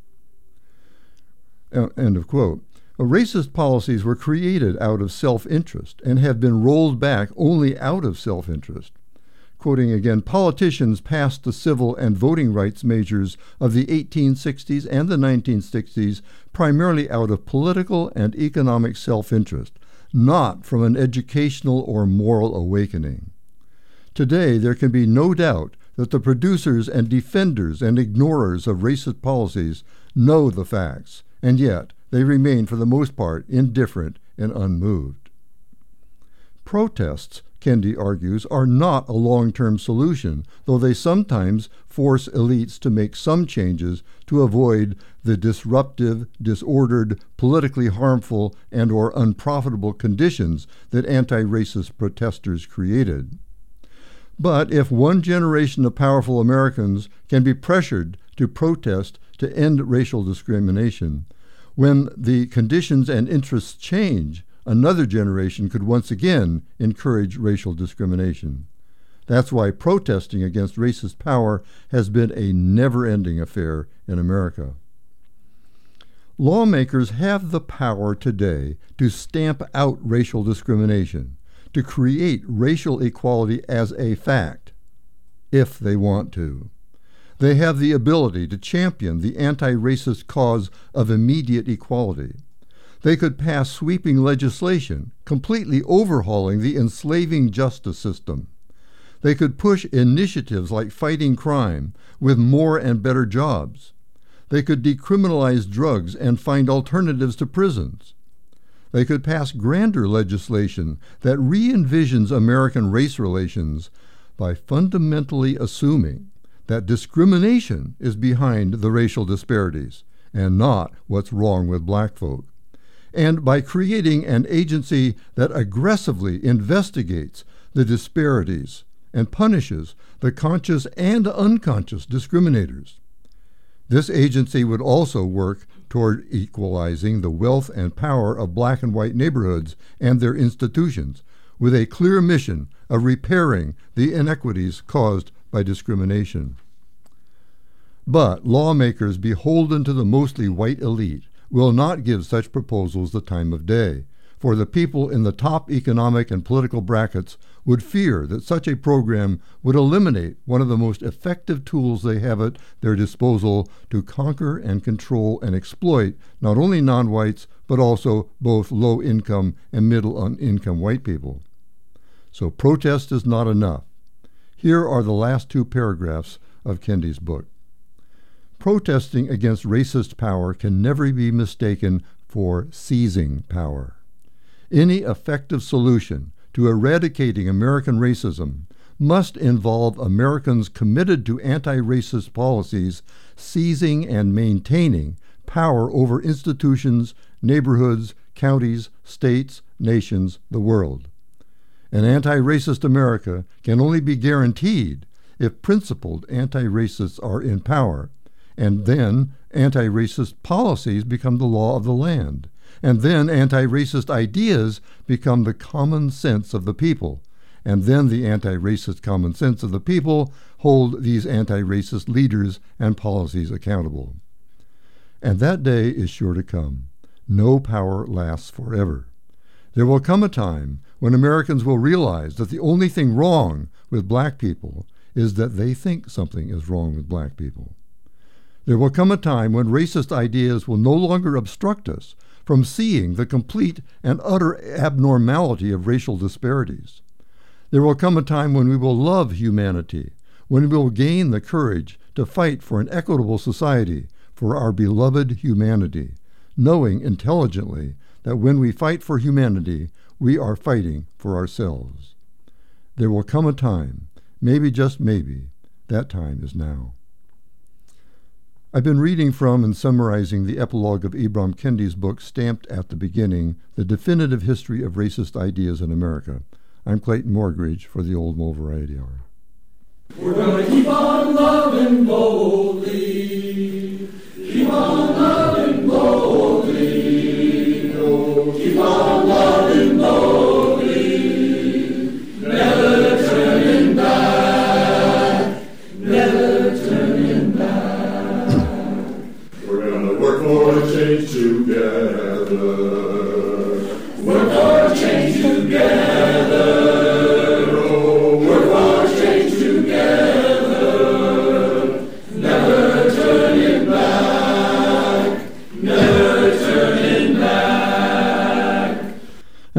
Speaker 5: End of quote. Racist policies were created out of self-interest and have been rolled back only out of self-interest. quoting again, politicians passed the civil and voting rights measures of the eighteen sixties and the nineteen sixties primarily out of political and economic self-interest, not from an educational or moral awakening. Today, there can be no doubt that the producers and defenders and ignorers of racist policies know the facts, and yet they remain for the most part indifferent and unmoved. Protests, Kendi argues, are not a long-term solution, though they sometimes force elites to make some changes to avoid the disruptive, disordered, politically harmful, and or unprofitable conditions that anti-racist protesters created. But if one generation of powerful Americans can be pressured to protest to end racial discrimination, when the conditions and interests change, another generation could once again encourage racial discrimination. That's why protesting against racist power has been a never-ending affair in America. Lawmakers have the power today to stamp out racial discrimination, to create racial equality as a fact, if they want to. They have the ability to champion the anti-racist cause of immediate equality. They could pass sweeping legislation, completely overhauling the enslaving justice system. They could push initiatives like fighting crime with more and better jobs. They could decriminalize drugs and find alternatives to prisons. They could pass grander legislation that re-envisions American race relations by fundamentally assuming that discrimination is behind the racial disparities and not what's wrong with black folk, and by creating an agency that aggressively investigates the disparities and punishes the conscious and unconscious discriminators. This agency would also work toward equalizing the wealth and power of black and white neighborhoods and their institutions, with a clear mission of repairing the inequities caused by discrimination. But lawmakers beholden to the mostly white elite will not give such proposals the time of day, for the people in the top economic and political brackets would fear that such a program would eliminate one of the most effective tools they have at their disposal to conquer and control and exploit not only non-whites, but also both low-income and middle-income white people. So protest is not enough. Here are the last two paragraphs of Kendi's book. Protesting against racist power can never be mistaken for seizing power. Any effective solution to eradicating American racism must involve Americans committed to anti-racist policies seizing and maintaining power over institutions, neighborhoods, counties, states, nations, the world. An anti-racist America can only be guaranteed if principled anti-racists are in power, and then anti-racist policies become the law of the land, and then anti-racist ideas become the common sense of the people, and then the anti-racist common sense of the people hold these anti-racist leaders and policies accountable. And that day is sure to come. No power lasts forever. There will come a time when Americans will realize that the only thing wrong with black people is that they think something is wrong with black people. There will come a time when racist ideas will no longer obstruct us from seeing the complete and utter abnormality of racial disparities. There will come a time when we will love humanity, when we will gain the courage to fight for an equitable society, for our beloved humanity, knowing intelligently that when we fight for humanity, we are fighting for ourselves. There will come a time, maybe just maybe, that time is now. I've been reading from and summarizing the epilogue of Ibram Kendi's book, stamped at the beginning, The Definitive History of Racist Ideas in America. I'm Clayton Morgridge for the Old Mole Variety Hour.
Speaker 4: We're gonna keep on loving boldly, keep on loving boldly, oh, keep on loving boldly, never turning back, never turning back. We're gonna work for a change together, work for a change together, oh, work for a change together.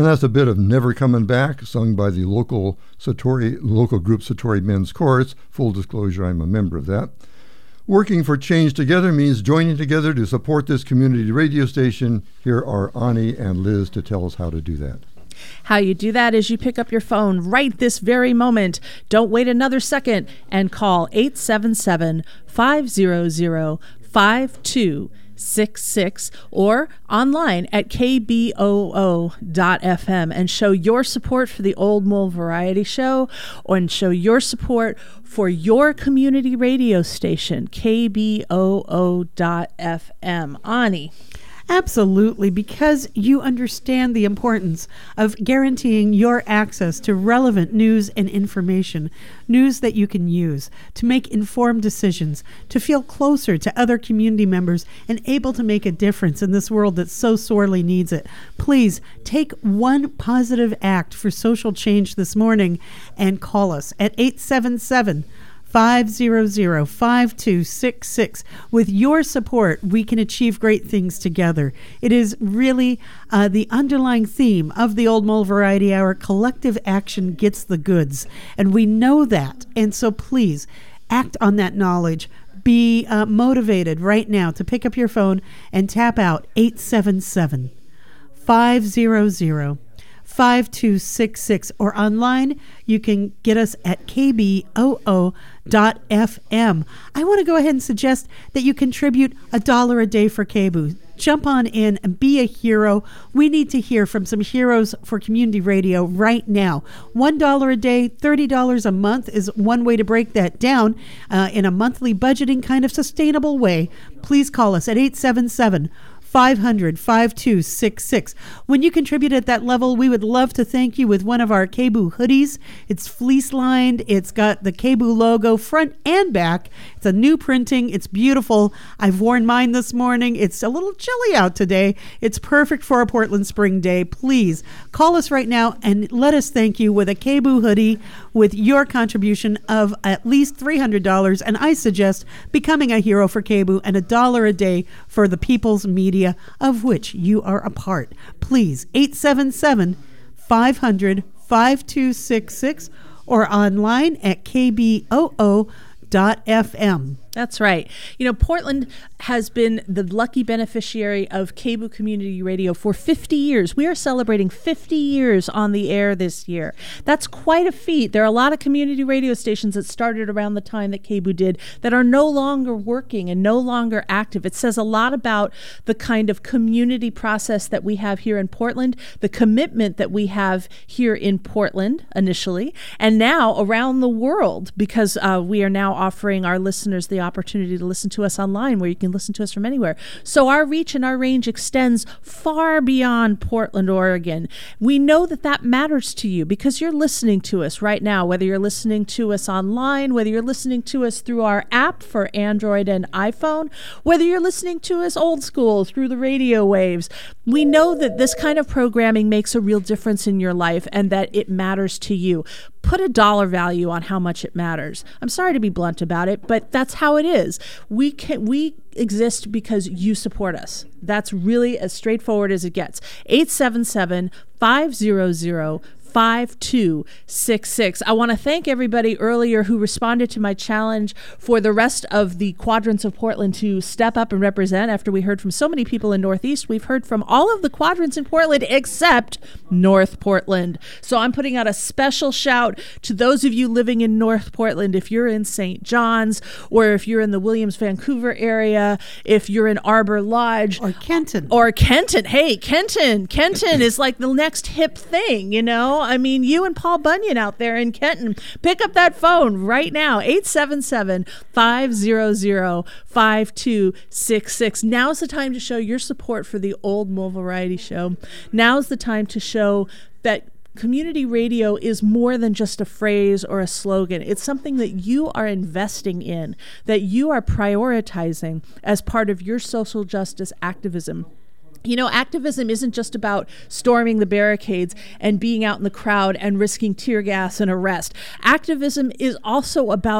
Speaker 5: that's a bit of Never Coming Back, sung by the local Satori, local group Satori Men's Chorus. Full disclosure, I'm a member of that. Working for Change Together means joining together to support this community radio station. Here are Ani and Liz to tell us how to do that.
Speaker 9: How you do that is you pick up your phone right this very moment. Don't wait another second and call eight seven seven, five zero zero, five two six six or online at k b o o dot f m and show your support for the Old Mole Variety Show, or and show your support for your community radio station, k b o o dot f m. Ani.
Speaker 10: Absolutely, because you understand the importance of guaranteeing your access to relevant news and information, news that you can use to make informed decisions, to feel closer to other community members and able to make a difference in this world that so sorely needs it. Please take one positive act for social change this morning and call us at eight seven seven, five zero zero, five two six six. With your support, we can achieve great things together. It is really uh, the underlying theme of the Old Mole Variety Hour. Collective action gets the goods, and we know that. And so please act on that knowledge. Be uh, motivated right now to pick up your phone and tap out eight seven seven, five zero zero, five two six six, or online you can get us at k b o o dot f m. I want to go ahead and suggest that you contribute a dollar a day for K B O O. Jump on in and be a hero. We need to hear from some heroes for community radio right now. One dollar a day, thirty dollars a month is one way to break that down uh, in a monthly budgeting kind of sustainable way. Please call us at eight seven seven, five hundred, five two six six. When you contribute at that level, we would love to thank you with one of our K B O O hoodies. It's fleece lined. It's got the K B O O logo front and back. It's a new printing. It's beautiful. I've worn mine this morning. It's a little chilly out today. It's perfect for a Portland spring day. Please call us right now and let us thank you with a K B O O hoodie with your contribution of at least three hundred dollars. And I suggest becoming a hero for K B O O and a dollar a day for the people's media, of which you are a part. Please, eight seven seven, five hundred, five two six six or online at k b o o dot f m.
Speaker 9: That's right. You know, Portland has been the lucky beneficiary of K B O O Community Radio for fifty years. We are celebrating fifty years on the air this year. That's quite a feat. There are a lot of community radio stations that started around the time that K B O O did that are no longer working and no longer active. It says a lot about the kind of community process that we have here in Portland, the commitment that we have here in Portland initially, and now around the world, because uh, we are now offering our listeners the opportunity to listen to us online, where you can listen to us from anywhere. So our reach and our range extends far beyond Portland, Oregon. We know that that matters to you because you're listening to us right now, whether you're listening to us online, whether you're listening to us through our app for Android and iPhone, whether you're listening to us old school through the radio waves. We know that this kind of programming makes a real difference in your life and that it matters to you. Put a dollar value on how much it matters. I'm sorry to be blunt about it, but that's how it is. We can we exist because you support us. That's really as straightforward as it gets. eight seven seven, five zero zero, five two six six. I want to thank everybody earlier who responded to my challenge for the rest of the quadrants of Portland to step up and represent. After we heard from so many people in Northeast, we've heard from all of the quadrants in Portland except North Portland. So I'm putting out a special shout to those of you living in North Portland. If you're in Saint John's, or if you're in the Williams, Vancouver area, if you're in Arbor Lodge,
Speaker 10: or Kenton,
Speaker 9: or Kenton. Hey, Kenton, Kenton is like the next hip thing, you know? I mean, you and Paul Bunyan out there in Kenton, pick up that phone right now, eight seven seven, five zero zero, five two six six. Now's the time to show your support for the Old Mole Variety Show. Now's the time to show that community radio is more than just a phrase or a slogan. It's something that you are investing in, that you are prioritizing as part of your social justice activism. You know, activism isn't just about storming the barricades and being out in the crowd and risking tear gas and arrest. Activism is also about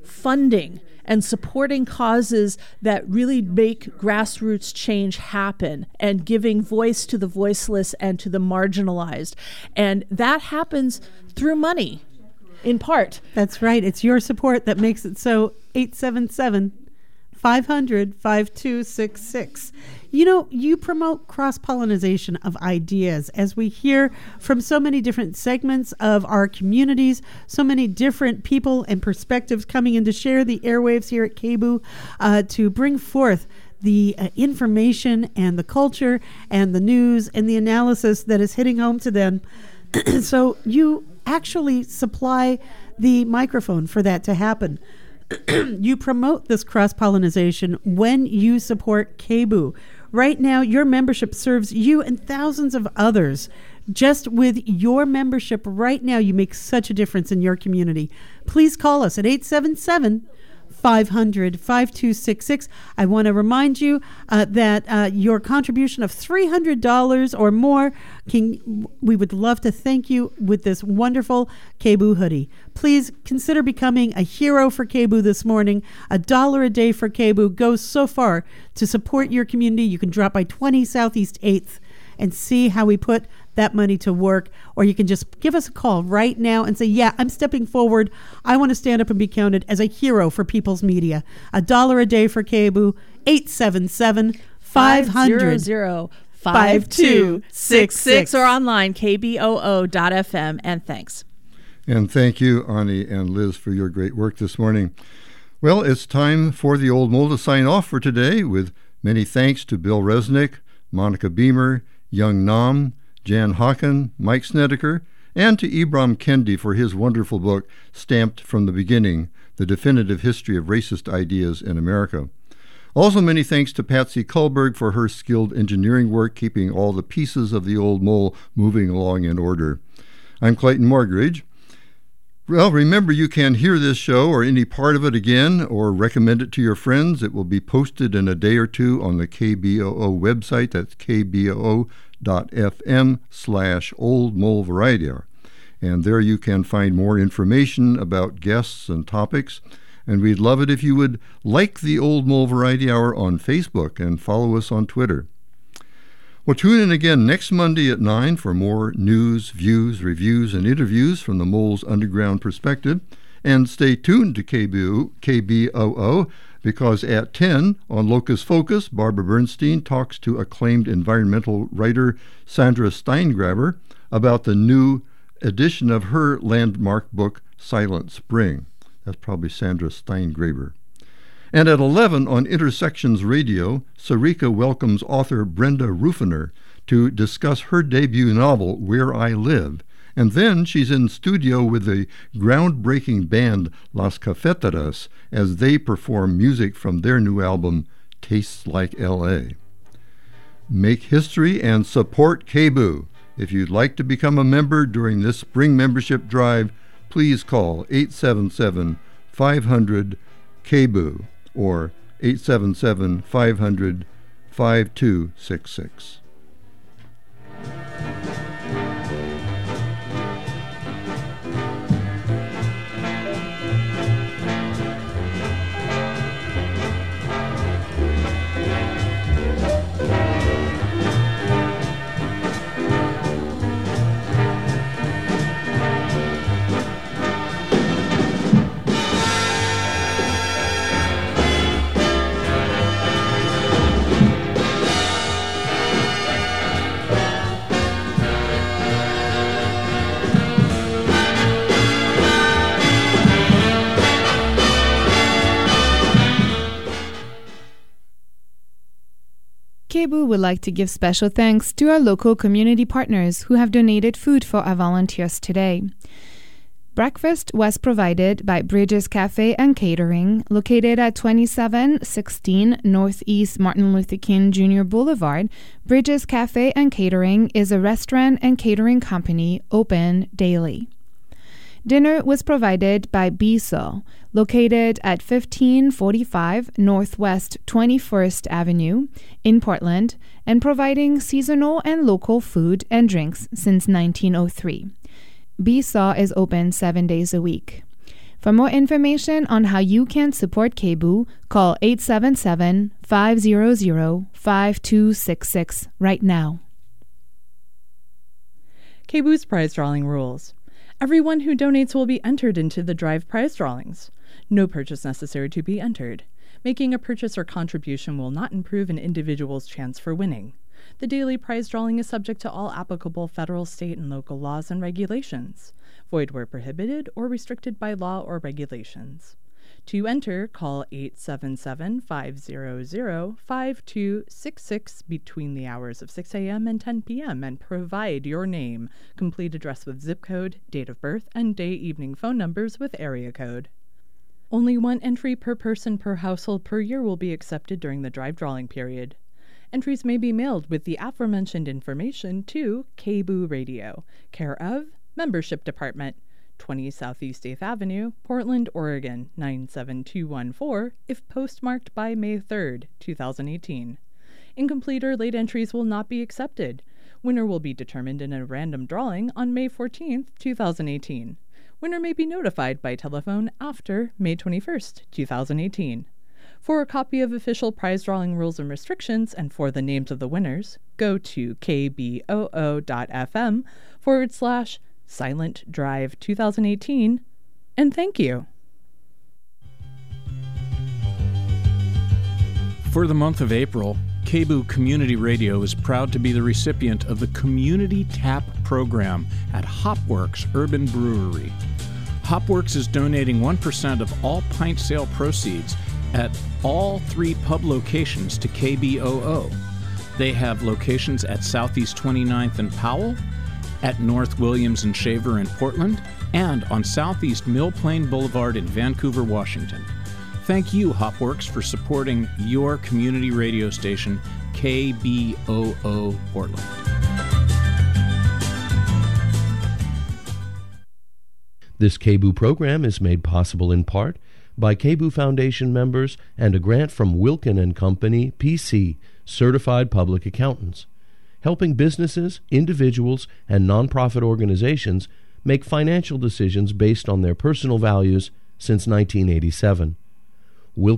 Speaker 9: funding and supporting causes that really make grassroots change happen, and giving voice to the voiceless and to the marginalized. And that happens through money, in part.
Speaker 10: That's right. It's your support that makes it so. Eight seven seven, five hundred, five two six six. You know, you promote cross-pollination of ideas, as we hear from so many different segments of our communities, so many different people and perspectives coming in to share the airwaves here at K B U U, uh, to bring forth the uh, information and the culture and the news and the analysis that is hitting home to them. So you actually supply the microphone for that to happen. You promote this cross-pollination when you support K B U U. Right now, your membership serves you and thousands of others. Just with your membership right now, you make such a difference in your community. Please call us at eight seven seven, five hundred, five two six six. I want to remind you uh, that uh, your contribution of three hundred dollars or more, can, we would love to thank you with this wonderful K B U U hoodie. Please consider becoming a hero for K B U U this morning. A dollar a day for K B U U goes so far to support your community. You can drop by twenty Southeast eighth and see how we put that money to work, or you can just give us a call right now and say, yeah, I'm stepping forward. I want to stand up and be counted as a hero for People's Media. A dollar a day for K B U U, eight seven seven, five hundred,
Speaker 9: five two six six, or online, k b o o dot f m, and thanks.
Speaker 5: And thank you, Ani and Liz, for your great work this morning. Well, it's time for the Old Mole to sign off for today, with many thanks to Bill Resnick, Monica Beamer, Young Nam, Jan Hocken, Mike Snedeker, and to Ibram Kendi for his wonderful book, Stamped from the Beginning, The Definitive History of Racist Ideas in America. Also many thanks to Patsy Kullberg for her skilled engineering work, keeping all the pieces of the Old Mole moving along in order. I'm Clayton Morgridge. Well, remember, you can hear this show or any part of it again, or recommend it to your friends. It will be posted in a day or two on the K B O O website. That's k b o o dot f m slash Old Mole Variety Hour. And there you can find more information about guests and topics. And we'd love it if you would like the Old Mole Variety Hour on Facebook and follow us on Twitter. Well, tune in again next Monday at nine for more news, views, reviews, and interviews from the Mole's underground perspective. And stay tuned to K B O O, because at ten on Locus Focus, Barbara Bernstein talks to acclaimed environmental writer Sandra Steingraber about the new edition of her landmark book, Silent Spring. That's probably Sandra Steingraber. And at eleven on Intersections Radio, Sarika welcomes author Brenda Ruffiner to discuss her debut novel, Where I Live. And then she's in studio with the groundbreaking band Las Cafeteras as they perform music from their new album, Tastes Like L A. Make history and support K B U U. If you'd like to become a member during this spring membership drive, please call eight seven seven, five hundred, K B U U or eight seven seven, five hundred, five two six six.
Speaker 1: K B U U would like to give special thanks to our local community partners who have donated food for our volunteers today. Breakfast was provided by Bridges Cafe and Catering, located at twenty-seven sixteen Northeast Martin Luther King Junior Boulevard. Bridges Cafe and Catering is a restaurant and catering company open daily. Dinner was provided by Biso, located at fifteen forty-five Northwest twenty-first Avenue in Portland, and providing seasonal and local food and drinks since nineteen oh three. Biso is open seven days a week. For more information on how you can support K B U, call eight seven seven, five hundred, five two six six right now.
Speaker 14: K B U's prize drawing rules. Everyone who donates will be entered into the Drive prize drawings. No purchase necessary to be entered. Making a purchase or contribution will not improve an individual's chance for winning. The daily prize drawing is subject to all applicable federal, state, and local laws and regulations. Void where prohibited or restricted by law or regulations. To enter, call eight seven seven, five hundred, five two six six between the hours of six a.m. and ten p.m. and provide your name, complete address with zip code, date of birth, and day-evening phone numbers with area code. Only one entry per person per household per year will be accepted during the Drive drawing period. Entries may be mailed with the aforementioned information to K B U Radio, care of Membership Department, twenty Southeast eighth Avenue, Portland, Oregon, nine seven two one four, if postmarked by May third, twenty eighteen. Incomplete or late entries will not be accepted. Winner will be determined in a random drawing on May fourteenth, twenty eighteen. Winner may be notified by telephone after May twenty-first, twenty eighteen. For a copy of official prize drawing rules and restrictions and for the names of the winners, go to kboo.fm forward slash Silent Drive twenty eighteen, and thank you.
Speaker 15: For the month of April, K B U Community Radio is proud to be the recipient of the Community Tap program at Hopworks Urban Brewery. Hopworks is donating one percent of all pint sale proceeds at all three pub locations to K B O O. They have locations at Southeast twenty-ninth and Powell, at North Williams and Shaver in Portland, and on Southeast Mill Plain Boulevard in Vancouver, Washington. Thank you, Hopworks, for supporting your community radio station, K B O O Portland.
Speaker 16: This K B U program is made possible in part by K B U Foundation members and a grant from Wilkin and Company, P C, Certified Public Accountants, helping businesses, individuals, and nonprofit organizations make financial decisions based on their personal values since nineteen eighty-seven.